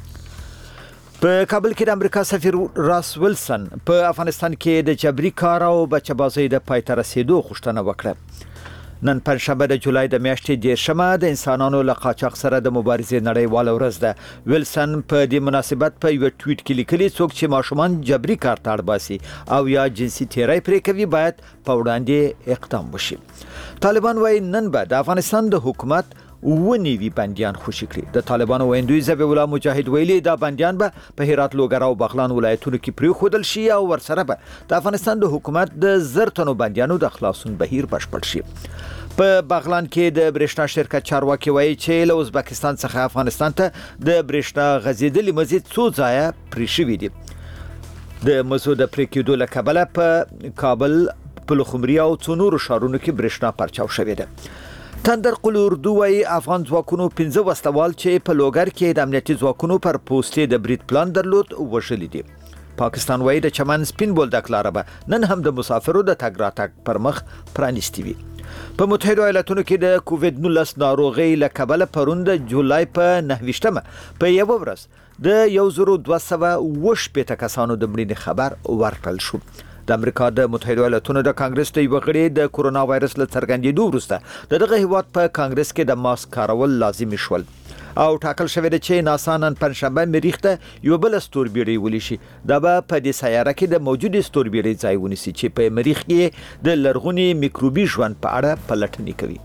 په کابل کې د امریکا سفیر راس ویلسن په افغانستان کې د جبري کار او بچه‌بازۍ د پای ته رسیدو غوښتنه وکړه. نن پنځشنبه د جولای د میاشتې دیرشمه د انسانانو له قاچاق سره د مبارزې نړیواله ورځ ده. ویلسن په دې مناسبت په یو ټویټ کې لیکلي څوک چې ماشومان جبري کار ته اړ باسي او یا جنسي تیری پرې کوي باید په وړاندې اقدام وشي. طالبان وايي نن به د افغانستان د حکومت ونیوي بندیان خوشي کړي. د طالبانو ویندوی ذبیح الله مجاهد ویلي دا بندیان به په هرات لوګر او بغلان ولایتونو کې پریښودل شي او ورسره به د افغانستان د حکومت د زر تنو بندیانو د خلاصون بهیر بشپړ شي. په بغلان کې د برېښنا شرکت چارواکي وایي چې له ازبکستان څخه افغانستان ته د برېښنا غځېدلې مزید څو ځایه پرې شوي دي. د مزو د پرې کېدو له کبله په کابل په لخمري او څو نورو ښارونو کې برېښنا پرچاو شوې ده. تندر قل اردو وايي افغان ځواکونو پنځه وسلوال چې په لوګر کې د امنیتي ځواکونو پر پوستې د برید پلان درلود وژلي دي. پاکستان وايي د چمن سپین بولدک لاره به نن هم د مسافرو د تګ راتګ پر مخ پرانیستي وي. په متحده ایالاتونو کې د کووډ نولس ناروغۍ له کبله پرون د جولای په نهه په یو ورځ د یو زر دوه سوه اوه شپېته کسانو د مړینې خبر ورکړل شو. د امریکا د متحده ایالاتونو د کانګرس د یو غړي د کورونا وایرس له څرګندېدو وروسته دغه هیواد په کانګرس کې د ماسک کارول لازمي شول او ټاکل شوی دی چې ناسا نن پنځشنبه مریخ ته یو بل ستوربیړۍ ولي شي. دا به په دې سیاره کې د موجودې ستوربیړۍ ځای ونیسي چې په مریخ کې د لرغوني میکروبي ژوند په اړه پلټنې کوي.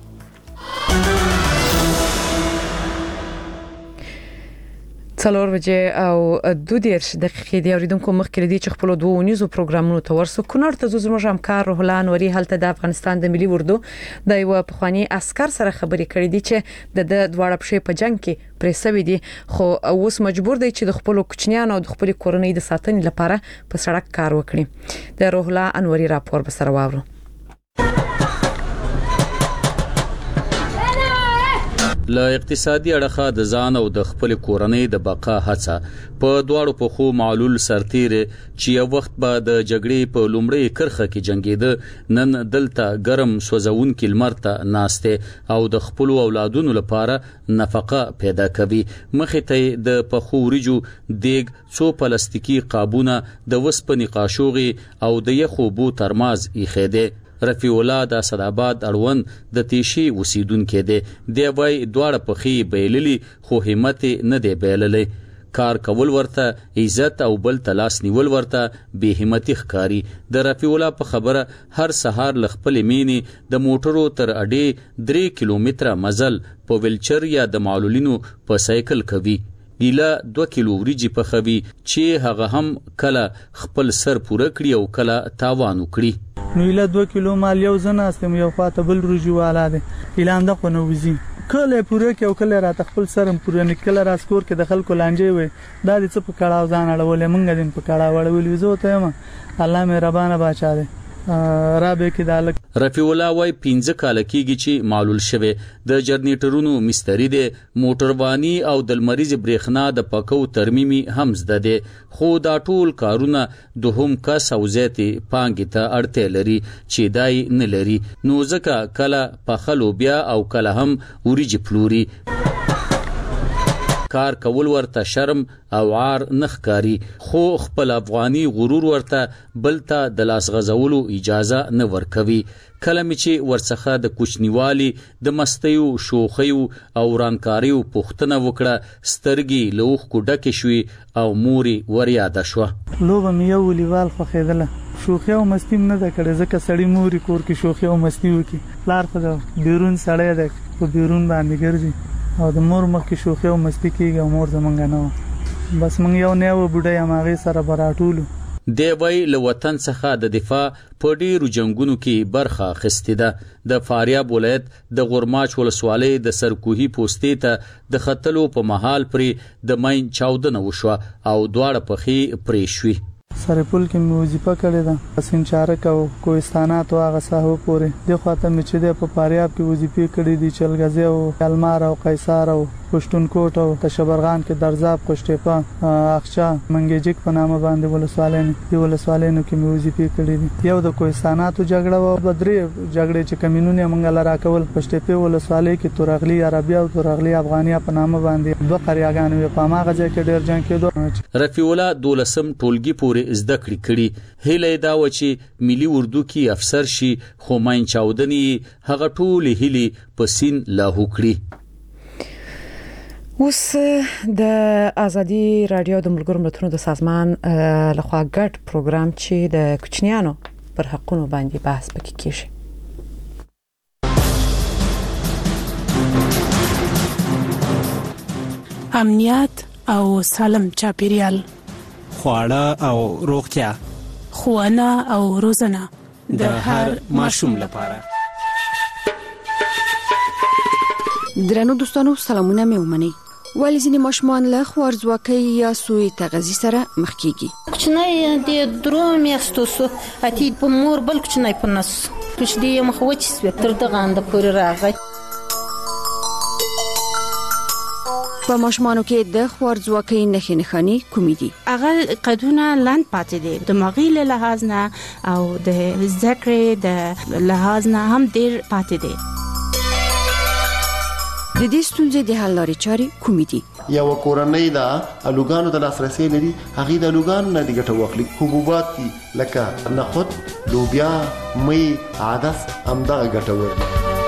څلور بجې او دو دیرش دقیقې دی اوریدونکو مخکې لدی چې خپل دوه ونیزو پروګرامونو ته ورسو کونړ ته زموږ همکار روح الله انوري هلته د افغانستان د ملي اردو د یو پخوانی عسكر سره خبرې کړې دي چې د دواړه پښې په جنگ کې پرېسوي دي خو اوس مجبور دی چې د خپل کوچنیانو او د خپل کورنۍ د ساتنې لپاره په سړک کار وکړي. د روح الله انوري راپور به سره واورو. له اقتصادي اړخه د ځان او د خپل کورنۍ د بقا هڅه په دواړو پخو معلول سرتیره چې یو وخت به د جګړې په لومړۍ کرخه کې جنگیده نن دلته ګرم سوځون کې لمر ته ناشته او د خپل اولادونو لپاره نفقه پیدا کوي. مخې ته د پخو ورجو دیګ څو پلاستیکي قابونه د وسپنې قاشوغي او د یخو بو ترماز یخېده. رفیع الله د اسداباد اړوند د تیشي وسیدونکو دی. دی وای دواړه پخې بیللی خو همت نه دی بیللی. کار کول ورته عزت او بل تلاس نیول ورته به همتی ښکاری. د رفیع الله په خبره هر سهار لخپل مینی د موټرو تر اډې درې کیلومتره مزل په ویلچر یا د معلولینو په سایکل کوي. ایله دو کیلو وریجی په خوي چې هغه هم کله خپل سر پوره کړی او کله تاوان وکړي. نو ایله دو کیلو مال یو زنه استم یو خاطر بل رجو والا ده ایله هم د قنوزي کله پوره کې او کله را تخپل سرم پوره نکله را سکور کې د خلکو لانجې وي دا د څه په کړهو ځان اړولې مونږ دین په کړهو اړولې زه ته ما الله مهربانه بچا ده رابې کې دالک. رفیع الله وای پنځه کال کېږي چې معلول شوه د جرنیټرونو مستری دی موټروانی او د مریض برېښنا د پکو ترمیمي هم زده دی خو دا ټول کارونه د هم کس او زیاتي پانګې ته اړتیا لري چې دای نه لري نو ځکه کله په خلو بیا او کله هم وريجي پلوري. کار کول ورته شرم او عار نخکاری خو خپل افغاني غرور ورته بلته د لاس غزولو اجازه نه ورکوي. کله چې ورڅخه د کوچنیوالي د مستیو شوخیو او رانکاریو پوښتنه وکړه سترګي لوخ کو ډکه شوي او موري وریاده شو. لوبه مې یو لیوال خو خېدله شوخي او مستی نه ده کړې ځکه سړی موري کور کې شوخي او مستی وکي پلار خو بیرون سړی ده په بیرون باندې ګرځي او د مور مخ کې شوخي او مستی کیږي او مور زمونږ نه بس مونږ یو نه و بډای ماغه سره براټولو دی وی له وطن څخه د دفاع په ډیرو جنگونو کې برخه اخیستې ده د فاریاب ولایت د غورماچ ولسوالۍ د سرکوهي پوستې ته د خطلو په محل پرې د ماین چاودنه وشوه او دواړه پخې پرې شوې سرپل کې مې وظیفه کړې ده سین چارک او کوهستانات او هغه ساحو پورې د خاطر مې چې د په فاریاب کې وظیفه کړې دي چلغزي او کلمار او قیصر او پښتون کوټ او تشبرغان کې درزاب قشتېپا اخچا منګیجک په نامه باندې ولسوالۍ دی ولسوالۍ کې مې وظیفه کړې دي یو د کوهستاناتو جګړه او بدري جګړې چې کمینونه منګل راکول پښتېپې ولسوالۍ کې تورغلي عربي او تورغلي افغانیا په نامه باندې دوه قریاګان په ماغه ځای کې ډېر جنگ کېدو رفیع الله دولسم ټولګي پورې زده کړې کړي هیله دا و چې ملي اردو کې افسر شي خو ماین چاودنی هغه ټول هلي پسین لاهو کړي اوس د ازادي رادیو د ملګرو ملتونو د سازمان لخوا ګډ پروګرام چې د کوچنیانو پر حقونو باندې بحث پکې کیږي امنیت او سالم چاپیریال خواړه او روغتیا ښوونه او روزنه د هر ماشوم لپاره درنو دوستانو سلامونه مې ومنئ ولی ځینې ماشومان له خوارځواکۍ یا سوء تغذیې سره مخ کیږي کوچنی د درو میاشتو سو اتی په مور بل کوچنی په نس چې دې مخ وچ سوي تر دغه اند پورې راغی په ماشومانو کې د خوارځواکۍ نښې نښانې کومې دي اغل قدونه لاند پاتې دي دماغي له لحاظ نه او د ذکر د لحاظ نه هم ډیر پاتې دي د دې ستونزې د حل لارې چارې کومې دي یو کورنۍ دا الوګانو د لاسرسي لري هغه د الوګانو نه د ګټه واخلي حبوبات دي لکه نخود لوبیا مې عدس همدغه ګټه ورکړي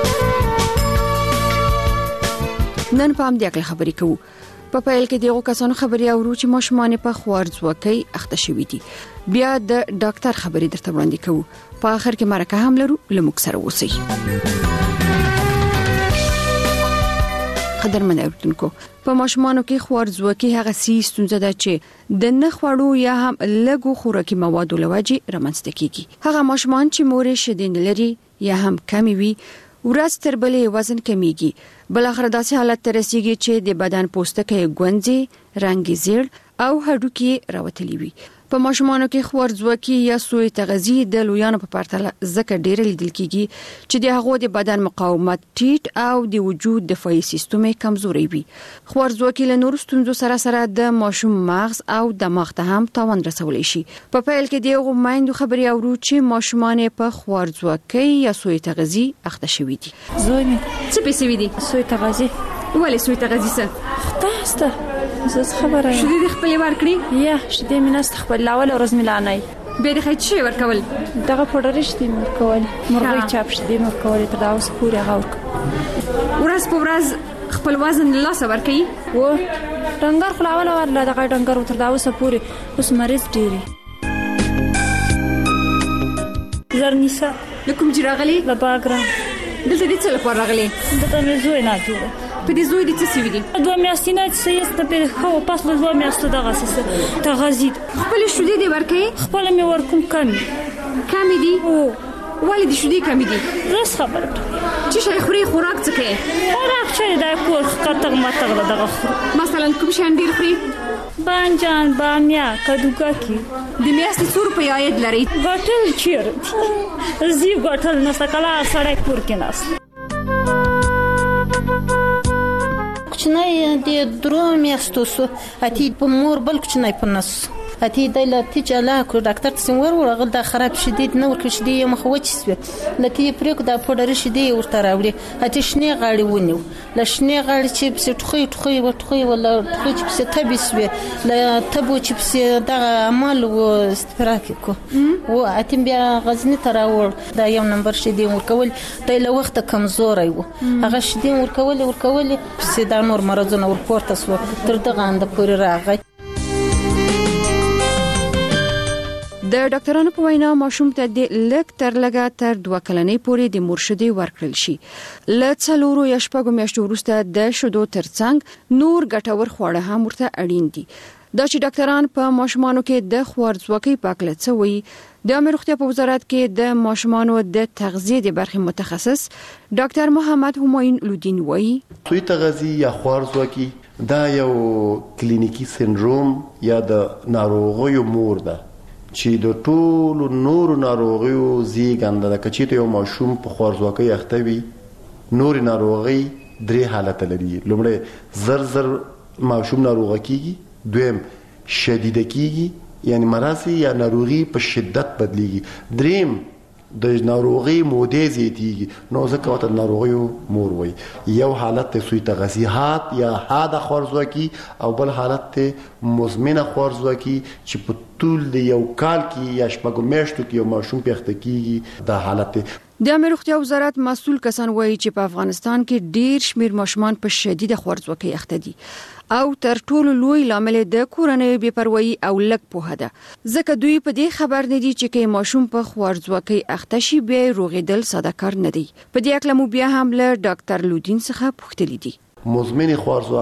نن په هم د عقل خبرې کوو په پیل کې دغه کسانو خبري اورو چې ماشومان په خوارځواکۍ اخته شوي دي بیا د ډاکټر خبري درته وړاندې کوو په اخر کې مرکه هم لرو لمک سره اوسئ قدرمن اوردونکو په ماشومانو کې خوارځواکۍ هغه سي ستونزه ده چې د نخوړو یا هم لګو خوراکي موادو لوجې رامنځته کیږي هغه ماشومان چې مورې شیدین لري یا هم کمی وي ورځ تر بلې وزن کمیږي بل اخر داسې حالت ته رسیږي چې د بدن پوستکی ګونځي رنګ زیړ او هډوکي راوتلي وي په ماشومانو کې خوارځواکۍ یا سوء تغذیه د لویانو په پرتله ځکه ډېر لیدل کیږي چې د هغو د بدن مقاومت ټیټ او د وجود دفاعي سیستم کمزوري وي خوارځواکۍ له نورو ستونزو سره سره د ماشوم مغز او دماغ ته هم تاوان رسولی شي په پیل کې دغه مایندو خبري اورو چې ماشومان په خوارځواکۍ یا سوء تغذیه اخته شوي دي زوی می څه پېښې دي سوء تغذیه ولې سوء تغذیه څه تاسو زه خبره شې د خپل ورکړي یا شې مې نست خپل لاول ورځ ملانای به د خېچ شي ورکول دغه پډرش دې ورکول مرغۍ چاپ شې دې ورکول تر دا اوس پورې غوړ ورځ په ورځ خپل وزن لاس ورکړي و ډنګر خلاول ورله دغه ډنګر تر دا اوس پورې اوس مریض ډېری زرنیسا لکم جراغلي د باګرام دلته دې څه لپاره راغلي دته مې زوی نه جوړه په دې زوی دې څه سوي دي دوه میاشتې نه چې یې ته په خو پاس له دوه میاشتو دغه څه تغذیه خپل شودې دې ورکې خپل مې ورکوم کمی کمی دي او ولې دې شودې کمی دي زه خبره چې شي خوري خوراک څه کوي خوراک چې دا کور کتغ ماتغ دغه مثلا کوم شان ډیر خوري بانجان بامیا کدوګاکی د میاشتې څو روپۍ عاید لري ګټل چیر زی ګټل نه سکلا سړی کور کې ناس کوچنی د درو میاشتو سو اتی په مور بل کوچنی په نس اتی د لتی چلا کو ډاکټر څنګه ور ورغل د خراب شدید نه ورکړ شدید مخ وچ سوي لتی پرې کو د پډر شدید ورته راوړي اتی شنه غاړي ونیو لشنه غاړي چې په ټخوي ټخوي وټخوي ولا ټخوي چې په تبي سوي لا تبو چې په دغه عمل و استفراک کو و اتی بیا غزنی تراور دا یو نمبر شدید ورکول د له وخت کمزوري و هغه شدید ورکول ورکول په دا نور مرزونه ورپورته سو تر دغه اند پورې راغی د ډاکټرانو په وینا ماشوم ته د لږ تر لږه تر دوه کلنۍ پورې د مرشدي ورکړل شي. له څلورو یا شپږو میاشتو وروسته د شیدو ترڅنګ نور ګټور خواړه هم ورته اړین دي. دا چې ډاکټران په ماشومانو کې د خوارځواکۍ په اړه څه وایي، د عامه روغتیا په وزارت کې د ماشومانو د تغذیې د برخې متخصص ډاکټر محمد همایون لودین وایي سوی تغذیه یا خوارځواکي دا یو کلینیکی سندروم یا د ناروغیو مور ده چې د ټولو نورو ناروغیو زیږنده ده. که چېرته یو ماشوم په خوارځواکۍ اخته وي، نورې ناروغۍ درې حالته لري. لومړی زر زر ماشوم ناروغه کېږي، دویم شدیده کېږي یعنی مرض یا ناروغي په شدت بدلیږي، دریم د ناروغي مودې زیاتیږي، نو ځکه ورته ناروغیو مور وایي. یو حالت ته سوی تغذیحات یا حاده خوارځواکي او بل حالت ته مزمنه خوارځواکي چې په ټول د یو کال کې یا شپږو میاشتو کې یو ماشوم پې اخته کېږي. دا حالت د عامه روغتیا وزارت مسؤل کسان وایي چې په افغانستان کې ډیر شمیر ماشومان په شدیده خوارځواکۍ اخته دي او تر ټولو لوی لامل د کورنۍ بې پروايي او لږ پوهه ده، ځکه دوی په دې خبر نه دي چې کې ماشوم په خوارځواکۍ اخته شي بیا روغېدل ساده کار نه دی. په دې اړه مو بیا هم له ډاکټر لودین څخه پوښتنه دي. مزمن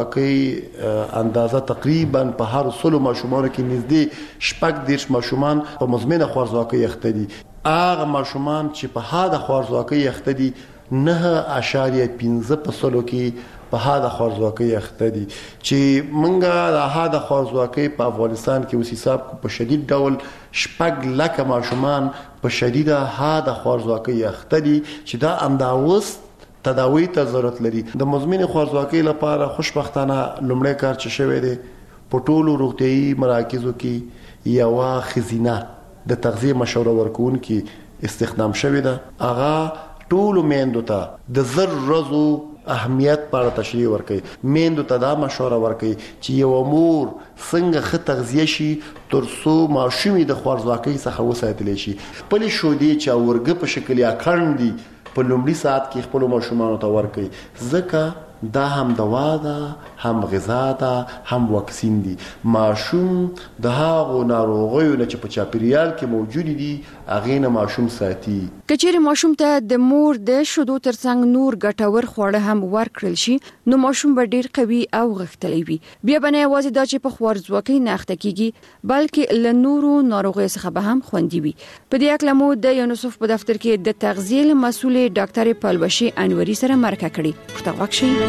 خوارځواکۍ اندازه تقریبا په هر سلو ماشومانو کې نږدې شپږ دیرش ماشومان په مزمن خوارځواکۍ اخته دي. هغه ماشومان چې په حاده خوارځواکۍ اخته دي نه اشاریه پنځه په سلو کې په حاده خوارځواکۍ اخته دي. چې منګه د حاده خوارځواکۍ په افغانستان کې اوس حساب کو په شدید ډول شپږ لکه ماشومان په شدیده حاده خوارځواکۍ اخته دي چې دا انداوس تداوی ته ضرورت لري. د مزمن خوارځواکۍ لپاره خوشبختانه لومړی کار چې شوی دی په ټولو روغتیايي مراکزو کې یو خزینه د تغذیه مشوره ورکوونکي استخدام شوی ده. هغه ټولو میندو ته د زر ورځو اهمیت په اړه تشریح ورکړي، میندو ته دا مشوره ورکړي چې یو مور څنګه ښه تغذیه شي تر څو ماشوم د خوارځواکۍ څخه وساتلی شي. خپلې شودې چې اورګه په شکل یا کڼ دي په لومړي ساعت کې خپلو ماشومانو ته ورکړي، ځکه دا هم دوا ده، هم غذا ده، هم واکسین دي. ماشوم د هغو ناروغیو نه چې په چاپیریال کې موجود دي هغې نه ماشوم ساتي. که چیرې ماشوم ته د مور د شیدو ترڅنګ نور ګټور خواړه هم ورکړل شي نو ماشوم به ډیر قوي او غښتلی وي. بیا به نه یوازې دا چې په خوارځواکۍ نه اخته کېږي بلکې له نورو ناروغیو څخه به هم خوندي وي. په دې اړه مو د یونیسف په دفتر کې د تغذیې مسؤل ډاکټر پلوشي انوري سره مرکه کړې. ورته غوږ شئ.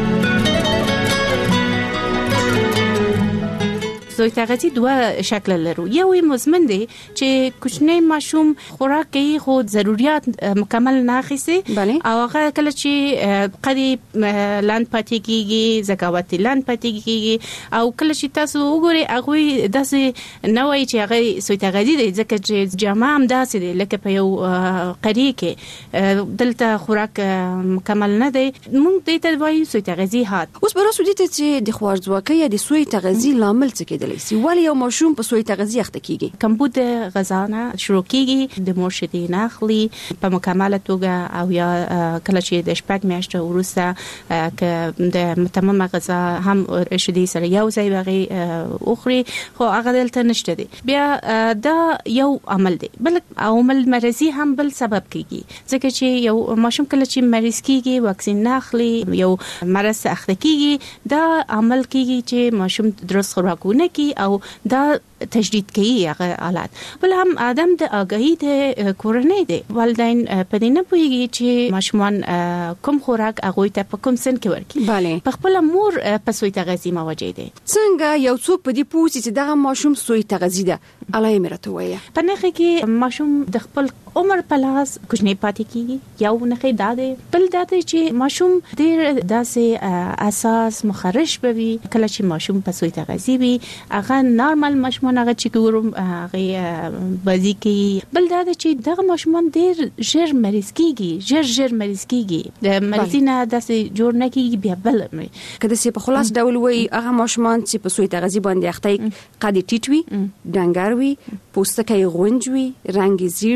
زوی تغذیه دوه شکل لرو. یو مزمن دی چې کوچنی ماشوم خوراک کوي خو ضرورت مکمل نه اخیسي او هغه کله چې قدی لاند پاتې کیږي زکاوت لاند پاتې کیږي او کله چې تاسو وګورئ هغه داسې نه وایي چې هغه زوی تغذیه دی ځکه چې جامه هم داسې دی لکه په یو قریه کې دلته خوراک مکمل نه دی. موږ دې ته وایو زوی تغذیه هات. اوس به راسو دي چې د خوارځواکۍ یا د سوی تغذیه لامل څه سی ولی یو ماشوم په سوی تغذیه اخته کیږي. کمبود غذا نه شروع کیږي، د مور شیدې نه اخلي په مکمله توګه او یا کله چې د شپږ میاشتو وروسته ک د متممه غذا هم شیدې سره یو ځای وغي اخري خو هغه دلته نشته دي. بیا دا یو عمل دی. بل عمل مرضی هم بل سبب کیږي ځکه چې یو ماشوم کله چې مریض کیږي واکسین نه اخلي یو مرض اخته کیږي دا عمل کیږي چې ماشوم درست خوراکونه کی او دا تجدید کوي هغه حالات. بل هم ادم د اگاهی د کورنۍ دی. والدین په دې نه پوهیږي چې ماشومان کوم خوراک هغه ته په کوم سن کې ورکړي. بله په خپل مور په سوی تغذیه موجه دي. څنګه یو څوک په دې پوښتنه چې دغه ماشوم سوی تغذیه ده علای مرته وایي په نخې کې ماشوم د خپل عمر په لاس کوچنی پاتې کیږي. یو نخې داده بل داده چې ماشوم ډیر داسې اساس مخرش بوي. کله چې ماشوم په سوی تغذیه وي هغه نارمل ماشوم هغه چې ګورم هغه بازی کې. بل دا چې دغه ماشومان ډیر ژر مریض کیږي ژر ژر مریض کیږي د مرزینه داسې جوړ نه کیږي. بیا بل کله چې په خلاص ډول وي هغه ماشومان چې په سوی تغذیه باندې اخته قد ټیټ وي، ډنګر وي، پوستکی غونج وي، رنگ زیړ وي،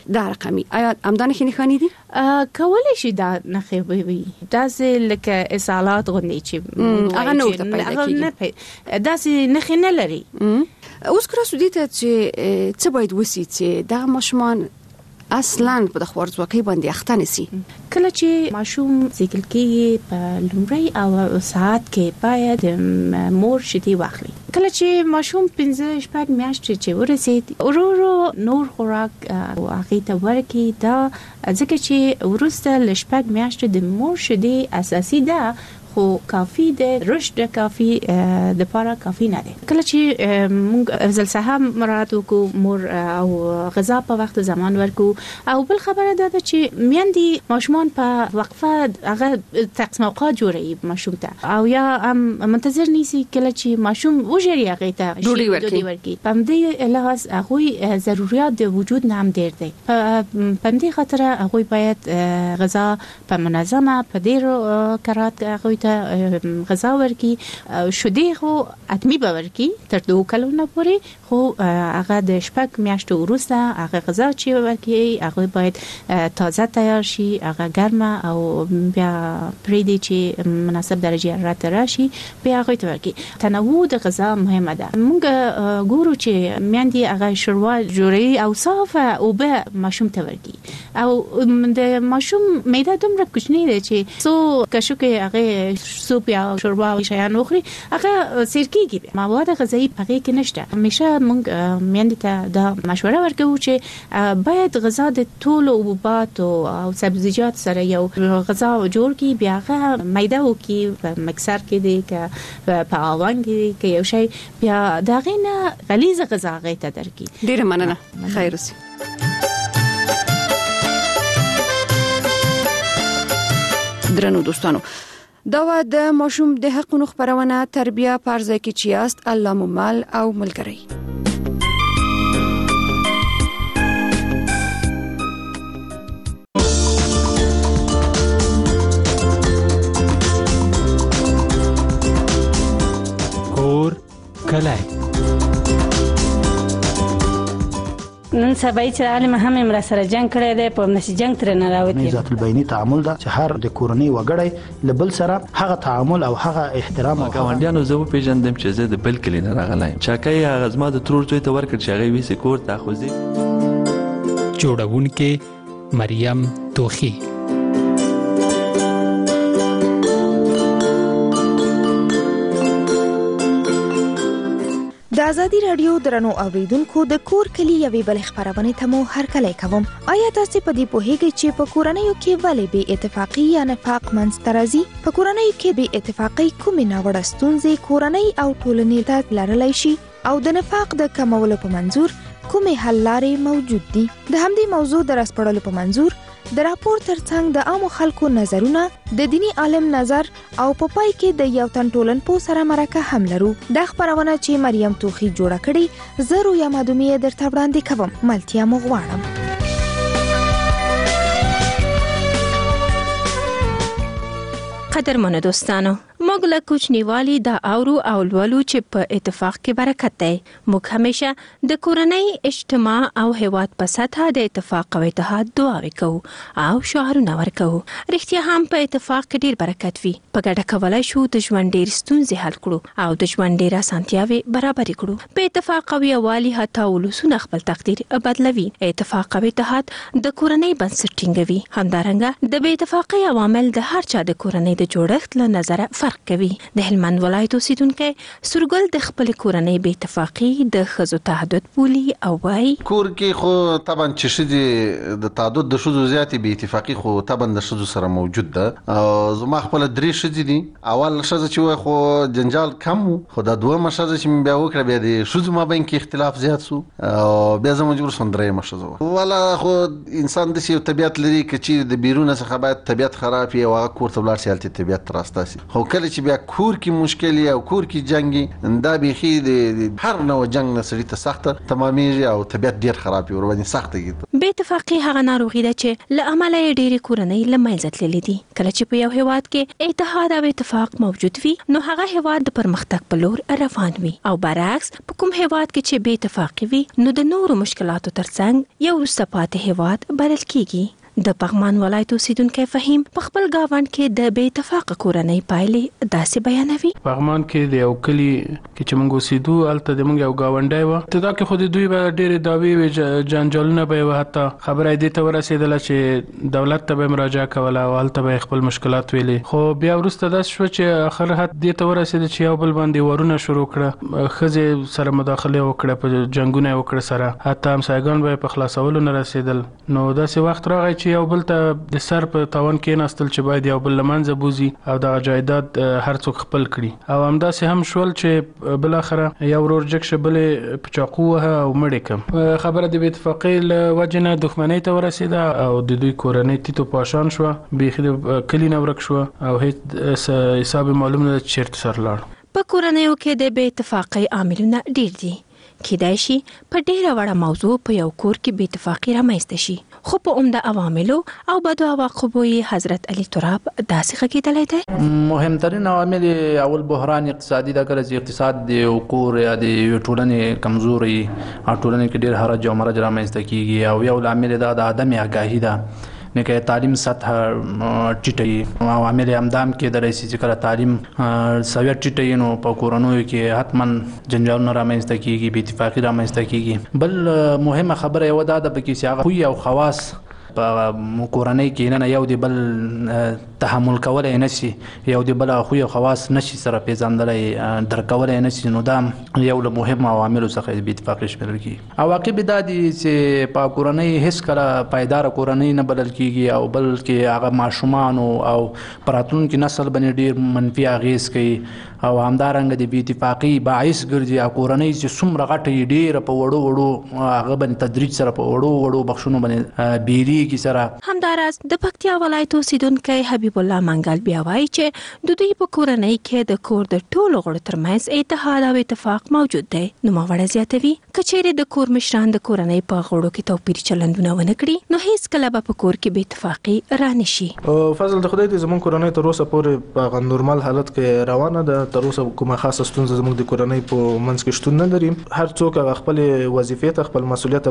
دا رقمي آیا امدانه کې نښانې دي کولای شي دا نخې وي داسې لکه اسهالات غوندي چې هغه نو ته پیدا کیږي داسې نخې نه لري. اوس کړه سودی ته چې څه باید وسی چې دا ماشومان اصلاً په د خوارځواکۍ باندې اخته نسی. کله چې ماشوم زیږل کېږي په لومړی او ساعت کې باید مور شیدې واخلي. کله چې ماشوم پنځه شپږ میاشتې چې ورسید ورو ورو نور خوراک هغه ته ورکړي دا ځکه چې ورسته لشپږ میاشتې د مور شیدې اساسي ده خو کافی ده رشد کافی د پاره کافی نه ده. کله چې موږ افضل صاحب مراد وکړو مور او غذا په وخت زمان ورکو او بل خبره ده چې میاندي ماشومان په وقفه هغه تقسیم اوقات جوړي ماشوم ته او یا هم منتظر نیسی کله چې ماشوم وژري هغه ته ډوډۍ ورکړي. په دې لحاظ هغه ضرورت د وجود نام ډیر دی. په دې خاطر هغه باید غذا په منظمه په ډیر کرات هغه غذا ورکی شودې خو اتمی به ورکی تر دوه کلونو پورې خو هغه د شپږ میاشتو وروسته هغه غذا چې ورکی هغه باید تازه تیار شي هغه ګرمه او بیا پریدي چې مناسب درجه حرارت راشي بیا هغه ته ورکی. تنوع د غذا مهمه ده. موږ ګورو چې میاندي هغه شوروا جوړي او صافه او به ماشوم ته ورکی او د ماشوم معده دومره کوچنی ده چې سو کښو کې هغه سوپ یا شوروا او شیان وخوري هغه سرکیږي. مواد غذایی پکې کې نشته. همیشه موږ میاندې ته دا مشوره ورکوو چې باید غذا د ټولو حبوبات او سبزیجات سره یو غذا جوړ کی بیا هغه میده وکي په مکسر کې دی که په اوون کې کې یو شی بیا دا غینه غلیظ غذا غي ته درکې. ډیره مننه. خیر اوسې. درنو دوستانو دا د ماشوم د حقوقو خبرونه تربیه پرځای کې چیاست الله ممل او ملګری. کور کله نن سبا چې عالم هم امر سره جنگ کړی دی په نشي جنگ تر نه راوتی. ذات البینی تعامل دا چې هر د کورنۍ وګړی لبل سره هغه تعامل او هغه احترام او ګاونډیانو زه په پیژندم چې زه د بل کلی نه راغلایم. چاکای هغه زما د ترور څوی ته ورکړ چې هغه ویسه کور ته خوځي. جوړونکې مریم توخی. د ازادي رادیو درنو اوریدونکو د کور کلی یوې بل خبرونه ته مو هرکلی کوم. آیا تاسو په دې پوهیږئ چې په کورنیو کې ولې بې اتفاقی یا نفاق منځته راځي؟ په کورنیو کې بې اتفاقی کومې ناوړه ستونزې کورنۍ او ټولنې ته لرلی شي او د نفاق د کمولو په منظور کومې حل لارې موجود دي؟ د همدې موضوع د راسپړلو په منظور د راپور ترڅنګ د عامو خلکو نظرونه د دینی عالم نظر او په پای کې د یو تن ټولنپوه سره مرکه هم لرو. دا خبرونه چې مریم توخی جوړه کړې زه رویا مادومي درته وړاندې کوم. ملتیا مو غواړم. قدرمنو دوستانو موږ له کوچنیوالي دا اورو او لولو چې په اتفاق کې برکت دی. موږ همیشه د کورنۍ اجتماع او هیواد په سطحه د اتفاق او اتحاد دعاوې کوو او شعارونه ورکوو. رښتیا هم په اتفاق کې ډیر برکت وي. په ګډه کولای شو د ژوند ډیر ستونزې حل کړو او د ژوند ډیر اسانتیاوې برابر کړو. په اتفاق او یووالي حتی ولسونه خپل تقدیر بدلوي. اتفاق او اتحاد د کورنۍ بنسټ ټینګوي. همدارنګه د بې اتفاقۍ عوامل د هر چا د کورنۍ د جوړښت له نظره فرق کوي. د هلمند ولایت اوسیدونکو سورګل د خپل کورنۍ بې اتفاقۍ د ښځو تعهد بولي او وايي کور کې خو طبعا چې شدي د تعهد د ښځو زیاتې بې اتفاقۍ خو طبعا د ښځو سره موجود ده. او زما خپل درې ښځې دي. اول ښځه چې وای خو جنجال کم خو د دوه ښځه چې بیا وکړه بیا د ښځو مابین کې اختلاف زیات سو او بیا زما مجبور سم درې ښځه ولا خو انسان د شی طبيعت لري چې د بیرونه څخه باید طبيعت خراب وي او کور ته بلار سي الته طبيعت راستاسي خو کله چې بیا کور کې مشکل او کور کې جنگي دا بيخي د هر نوع جنگ نه سړي ته سخته تمامېږي او طبيعت ډیر خراب ور باندې سخته کیږي. به اتفاقی هغه ناروغي ده چې له عمله ډېری کورنۍ له منځه تللې دي. کله چې په یو هیواد کې اتحاد او اتفاق موجود وي نو هغه هیواد د پرمختګ په لور روان وي او برعکس په کوم هیواد کې چې به اتفاقی وي نو د نورو مشکلاتو ترڅنګ یو وروسته پاتې هیواد بلل کیږي. د پغمان ولایت اوسیدونکو فهیم په خپل گاوند کې د بې اتفاق کورنۍ پایلې داسې بیانوي. پغمان کې د یو کلی کې چې موږ اوسېدو الته د موږ یو گاونډی و ته دا کې خو د دوی به ډېرې دعوې وې جنجالونه به وي حتی خبره دې ته ورسېدله چې دولت ته به مراجعه کوله او هلته به خپل مشکلات ویلې خو بیا وروسته داسې شوه چې آخر حد دې ته ورسېده چې یو بل باندې وارونه شروع کړه ښځې سره مداخله وکړه په جنګونه یې وکړه سره حتی همسایګان به یې په خلاصولو نه رسېدل. نو داسې وخت راغی چې یو بل ته د سر په تاوان کې ناستل چې باید یو بل لمنځه بوزي او د جایداد هر څوک خپل کړي او همداسې هم شول چې بل اخره یو ورور جګ بلې په چاقو وه او مړ کړم. خبره د بې اتفاقۍ له وجې نه دښمنۍ ته ورسېده او د دوی کورنۍ تیتو پاشان شوه بیخي د کلي نه ورک شوه او هیڅ حساب معلوم نه چې چېرته سر لاړ. په کورنیو کې د بې اتفاقۍ عاملونه ډېر دي. کېدای شي په ډېره وړه موضوع په یو کور کې بې اتفاقي رامنځته شي خو په عمده عواملو او بدو عواقبو یې حضرت علي تراب داسې غږېدلی دی. مهمترین عوامل اول بحران اقتصادي دا کله چې اقتصاد د کور یا د ټولنې کمزوري او ټولنې کې ډېر حرج او مرج رامنځته کیږي او یو عامل دا د عدم آگاهي ده نه کې تعلیم سطح ټیټي او عامل همدام کې د رئیس چې کله تعلیم سویت ټیټي نو په کورونو کې حتما جنجالونه رامنځته کیږي بې اتفاقي رامنځته کیږي. بل مهمه خبره یو دا د بکې چې هغه خوی او خواص په کورنۍ کې نه یو دی بل تحمل کولای نشي یو دی بل خو یو خواص نشي سره پیژندلای درکولای نشي نو دا یو له مهمه عواملو څخه د اتفاقي شمېرل کیږي. عواقب دا دي چې په کورنۍ هیڅ کله پایدار کورنۍ نه بدل کیږي او بلکې هغه ماشومان او پراتونکو نسل باندې ډیر منفي اغیز کوي او همدارنګه د بې اتفاقي باعث ګرځي او کورنۍ چې څومره غټه ډیر په وړو وړو هغه باندې تدریج سره په وړو وړو بخښونو باندې بیری کی سره. همداراز د پکتیا ولایت اوسیدونکو حبیب الله منګل بیا وایي چې د دوی په کورنۍ کې د کور د ټولو غړو ترمنځ اتحاد او اتفاق موجود دی. نوموړی زیاتوي که چیرې د کور مشران د کورنۍ په غړو کې توپیر چلندونه ونه کړي نو هیڅ کله به په کور کې بې اتفاقي رانشي. فضل د خدای دې زموږ کورنۍ تر اوسه پورې په نورمال حالت کې روانه ده. تر اوسه کومه خاصه ستونزه زموږ د کورنۍ په منځ کې شتون نه لري. هر څوک خپل وظیفې ته خپل مسولیت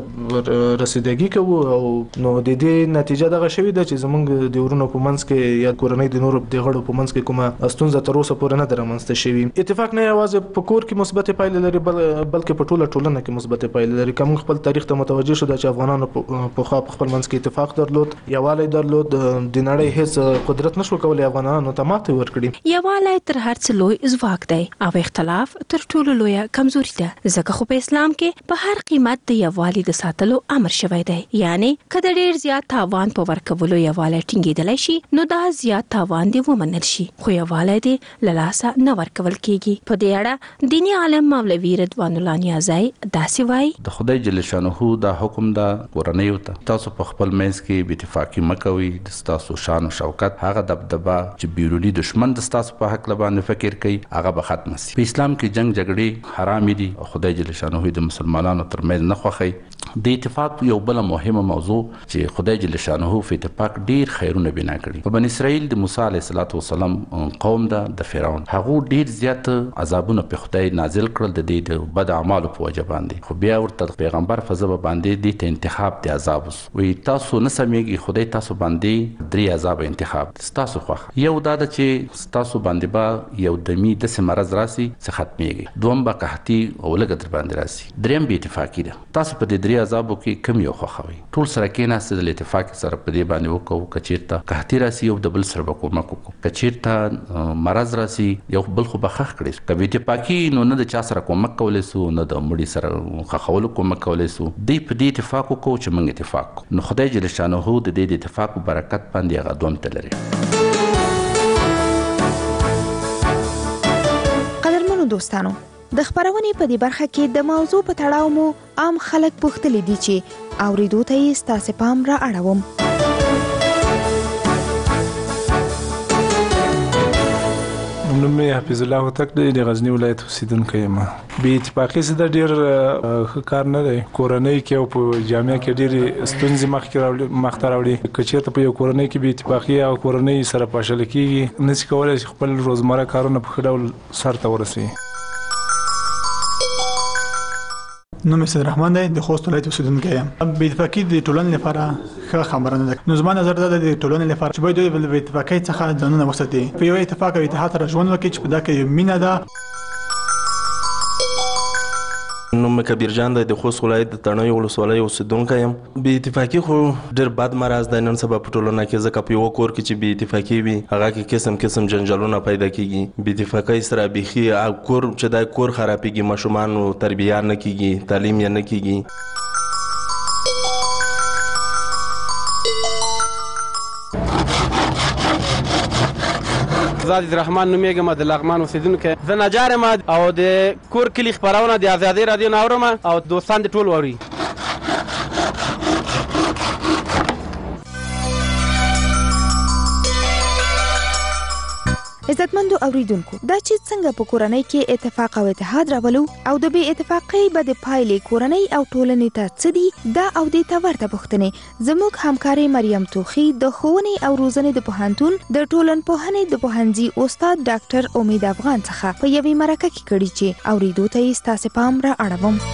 رسیدګي کوي او نو د دې نتیجه دغه شوی ده چې زموږ د ورونو په منځ کې یا کورنۍ د نورو د غړو په منځ کې کومه ستونزه تر اوسه پورې نه درمنځته شوی. اتفاق نه یوازې په کور کې مثبت پایلې لري بلکې په ټوله ټولنه کې مثبت پایلې لري. کوم خپل تاریخ ته متوجه شو چې افغانانو په خپل منځ کې اتفاق درلود یووالی درلود د نړۍ هیڅ قدرت نشو کولای افغانانو ته ماته ورکړي. یووالی تر هر څه لوی ځواک دی او اختلاف تر ټولو لوی کمزوري ده ځکه خو په اسلام کې په هر قیمت د یووالي د ساتلو امر شوی دی. یعنی کله ډیر زیات تاوان په ورکولو یووالی ټینګېدلی شي نو دا زیات تاوان دی ومنل شي خو یووالی دی له لاسه نه ورکول کیږي. په دې اړه دیني عالم مولوي رضوان الله نیازی داسې وایي د خدای جل شانه دا حکم دا کورنۍ ته تاسو په خپل منځ کې بې اتفاقي مکوئ. د تاسو شان او شوکت هغه دبدبه چې بیرونی دشمن د تاسو په حق لبانې فکر کوي هغه به ختم شي. په اسلام کې جنگ جګړې حرام دي او خدای جل شانه د مسلمانانو ترمنځ نه خوښي. د اتفاق یو بل مهمه موضوع چې خدای جل شانه په اتفاق ډیر خیرونه بنا کړي. په بنی اسرائیل د موسی علیه السلام قوم دا د فرعون هغه ډیر زیات عذابونه په خدای نازل کړل د دې د بد اعمالو په وجه باندې خو بیا ورته پیغمبر فزبه باندې د انتخاب د عذاب وي تاسو نه سمېږي خدای تاسو باندې درې عذاب انتخاب تاسو خو یو دا چې تاسو باندې با یو دمی د سمرز راسي څه ختميږي دوم با قحطي او لګ در باندې راسي دریم به اتفاقی ده تاسو په دې درې عذابو کې کم یو خوخوي ټول سره کې نه د اتفاق سره په دې باندې وکاو کچیرته قحطي راسي یو د بل سره وکوم کو کچیرته مرز راسي یو بل خو بخخ کړي کبي اتفاقی نو نه د چا سره کومک کولای سو نه د مړي سره خخول کومک کولای سو دې په دې اتفاق کو چې موږ اتفاق نو خدای جل شانه د دې اتفاق برکت باندې غدوم تلري. قدرمنو دوستانو د خبرونې په دې برخه کې د موضوع په تړاو مو عام خلک پوښتلي دي چې اوریدو ته یې ستاسو پام را اړوم. نوم یې حفیظ الله هوتک دی، د غزنی ولایت اوسیدونکی یم. بې اتفاقي څه د ډېر ښه کار نه دی. کورنۍ کې او په جامعه کې ډېرې ستونزې مخکې راوړي مخته راوړي. که چېرته په یو کورنۍ کې بې اتفاقي او کورنۍ سره پاشله کېږي، نشي کولی چې خپل روزمره کارونه په ښه ډول سرته ورسوي. نوم سید رحمان دی، د خوست ولایت اوسیدونکی یم. بې اتفاقي د ټولنې لپاره ښه خبره نه ده. نو زما نظر دا د ټولنې لپاره چې باید دوی د بې اتفاقۍ څخه ځانونه وساتي، په یو اتفاق او اتحاد سره ژوند وکړي چې په دا کې مینه ده. نوم کبیر جان دی، د خوست ولایت د تڼیو ولسوالۍ اوسیدونکی یم. بې اتفاقي خو ډېر بد مرض دی نن سبا په ټولنه کې، ځکه په یوه کور کې چې بې اتفاقي وي هغه کې قسم قسم جنجالونه پیدا کېږي. بې اتفاقۍ سره بیخي کور چې دی کور خرابېږي، ماشومانو تربیه نه کېږي، تعلیم یې نه کېږي. زاد رحمان نومېږم، د لغمان اوسیدونکی. زه نجار یم او د کور کلي خپرونه د ازادۍ راډیو نه اورم او دوستان دې ټول اوري. عزتمندو اوریدونکو، دا چې څنګه په کورنۍ کې اتفاق او اتحاد راولو او د بې اتفاقۍ بد پایلې کورنۍ او ټولنې ته څه دي، دا او دې ته ورته پوښتنې زموږ همکارې مریم توخی د ښوونې او روزنې د پوهنتون د ټولنپوهنې د پوهنځي استاد ډاکټر امید افغان څخه په یوې مرکه کې کړي چې اوریدو ته یې ستاسې پام را اړوم.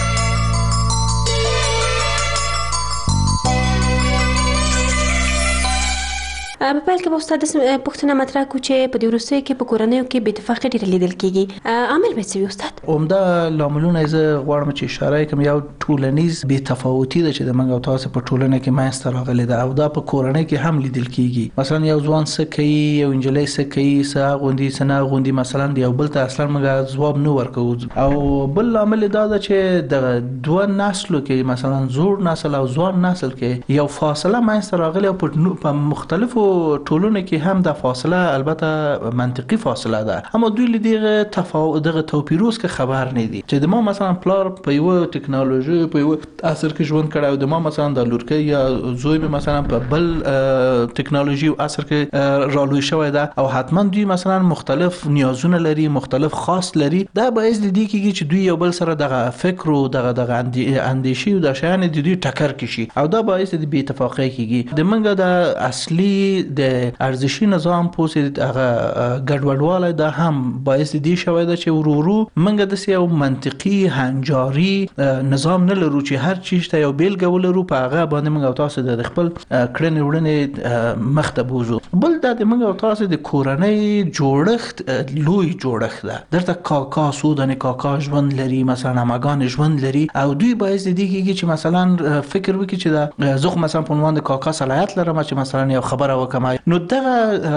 په پیل کې به استاد پوښتنه مطرح کړو چې په دې وروستیو کې په کورنیو کې بې اتفاقي ډېره لیدل کېږي، عامل به څه وي استاد؟ عمده لاملونه زه غواړم چې اشاره وکړم. یو ټولنیز بې تفاوتي ده چې د موږ او تاسو په ټولنه کې منځته راغلې ده او دا په کورنۍ کې هم لیدل کېږي. مثلا یو ځوان څه کوي، یو نجلۍ څه کوي، څه اغوندي څه نه اغوندي، مثلا د یو بل ته اصلا موږ ځواب نه ورکوو. او بل لامل دا ده چې د دوه نسلو کې مثلا زوړ نسل او ځوان نسل کې یو فاصله منځته راغلې او په مختلفو ټولنه کې هم د فاصله البته منطقي فاصله ده، اما دوی له دغه تفاوت دغه توپیروس کې خبر نه دي چې د ما مثلا پلار په یو ټکنالوژي په یو عصر کې ژوند کړی او د ما مثلا د لورکۍ یا زوی به مثلا په بل ټکنالوژي او عصر کې رالوی شوی ده او حتما دوی مثلا مختلف نیازونه لري، مختلف خاص لري. دا باعث دي کېږي چې دوی یو بل سره دغه فکر او دغه دغه اندیشي او د شیان د دوی ټکر کې شي او دا باعث دي بې اتفاقۍ کېږي. د منګه د اصلي د ارزشي نظام پوسې هغه ګډوډوالی دا هم باعث دي شوی ده چې ورورو منګه د یو منطقي هنجاري نظام نه لرو چې هر چیز ته یو بیلګه ولرو، په هغه باندې موږ او تاسو د خپل کړنې وړنې مخ ته بوزو. بل دا د موږ او تاسو د کورنۍ جوړښت لوی جوړښت ده. درته کاکا سودانه کاکا ژوند لري، مثلا ماګان ژوند لري او دوی باعث دي کېږي چې مثلا فکر وکړي چې زه مثلا په عنوان د کاکا صلاحیت لرم چې مثلا یو خبره وکم. نو دغه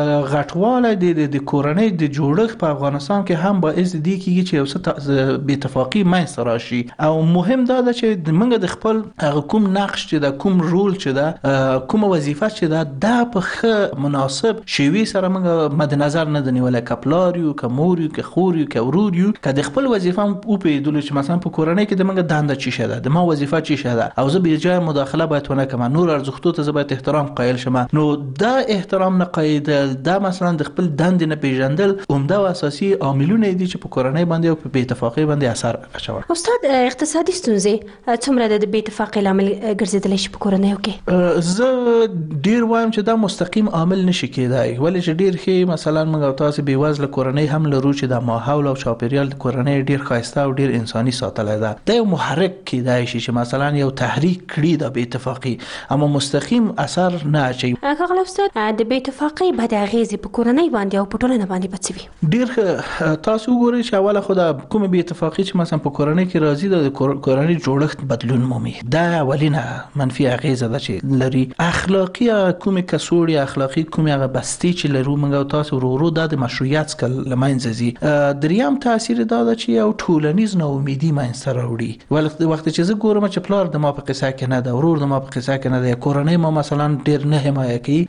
غټواله د کورنۍ د جوړښت په افغانستان کې هم باعث دي کېږي چې یو څه بې اتفاقي منځته راشي. او مهم دا ده چې موږ د خپل کوم نقش چې د کوم رول چې ده کوم وظیفه چې ده دا په ښه مناسب شیوي سره موږ مد نظر نه دنیولای. کپلار یو کمور یو که خور یو که ورور یو که د خپل وظیفه او په دلو چې مثلا په کورنۍ کې د موږ دنده چی شه ده، د ما وظیفه چی شه ده او زه به جای مداخله باید ونه کوم، نور ارزښتو ته زه باید احترام قائل شم. نو دا احترام نه قایدل، دا مثلا د خپل دند نه پیژندل عمده او اساسي عاملونه دي چې په کورنۍ باندې او په بې اتفاقۍ باندې اثر اچوي. استاد اقتصادي ستونزې څومره د بې اتفاقۍ لامل ګرځیدلی شي په کورنیو کې؟ زه ډیر وایم چې دا مستقیم عامل نشي کېدای، ولې چې ډیر ښه مثلا موږ تاسو بې وزله کورنۍ هم لرو چې د ماحول او چاپیریال د کورنۍ ډیر ښایسته او ډیر انساني ساتل ده. دا یو محرک کېدای شي چې مثلا یو تحریک کړي د بې اتفاقۍ، اما مستقیم اثر نه اچي. هغه استاد د بې اتفاقۍ بد اغیزې په کورنۍ باندې او په ټولنه باندې به څه وي؟ ډیر تاسو وګورئ چې اوله خو د کومه بې اتفاقۍ چې مثلا په کورنۍ کې راځي د کورنۍ جوړښت بدلون مومي، دا اولینه منفي اغیزه ده چې لري. اخلاقی کومه کسوړي اخلاقی کومه هغه بستی چې لرو موږ تاسو ورو د مشروعیت کل لمنځه ځي. دریم تاثیر دا ده چې یو ټولنیز ناامیدي منځته راوړي. ولې وخت چې زه ګورم چې پلار د ما په قصه کې نه ده، ورور د ما په قصه کې نه ده، کورنۍ ما مثلا ډیر نه حمایه کوي، دا یو ډیر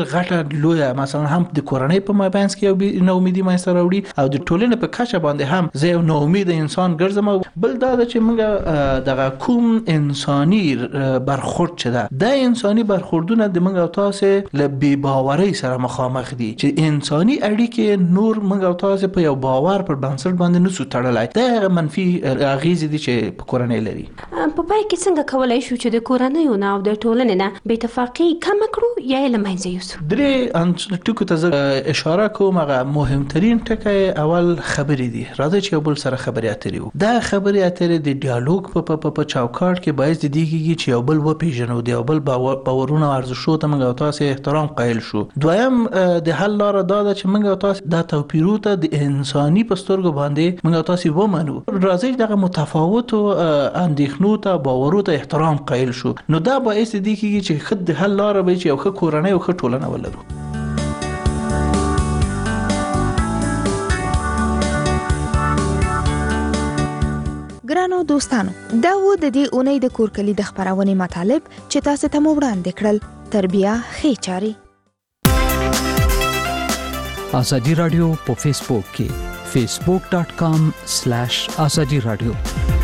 ډیر غټه لوی مثلا هم د کورنۍ په مابینس کې یو نو امیدي مایسته راوړي او د ټولنې په کچه باندې هم زه یو نو امید انسان ګرځم. بل دا چې موږ دغه کوم انساني برخورد چې ده د انساني برخوردونه د موږ او تاسو له بې باورۍ سره مخامخ دي چې انساني اړیکې نور موږ او تاسو په یو باور پر بنسټ باندې نسو تړلای. دا منفي اغیز دي چې په کورنۍ لري. په پای کې څنګه کولای شو چې د کورنۍ او د ټولنې نه بې اتفاقي کم کړو یا له منځه یوسو؟ درې ټکو ته اشاره کوم. هغه مهمترین ټکی اول خبرې دي. راځي چې بل سره خبرې اترې وو. دا خبرې اترې د ډیالوګ په په چوکاټ کې باعث دي کیږي چې یو بل و پیژنو، د یو بل باورونه او ارزښتونو ته موږ تاسو احترام قایل شو. دویم د حل لار دا ده چې موږ تاسو د توپیرو ته د انساني پسترګو باندې موږ تاسو ومنو. راځي دغه متفاوت اندېښنو ته باورو ته احترام قایل شو. نو دا باعث دي کیږي چې خد د حل لار به چې یو ښه کورنۍ او ښه ټولنه ولرو. ګرانو دوستانو، دا و د دې اونۍ د کورکلي د خبرونې مطالب چې تاسو ته مو وړاندې کړل. تربیه ښې چاري. ازادي رادیو په فیسبوک کې facebook.com/azadi radio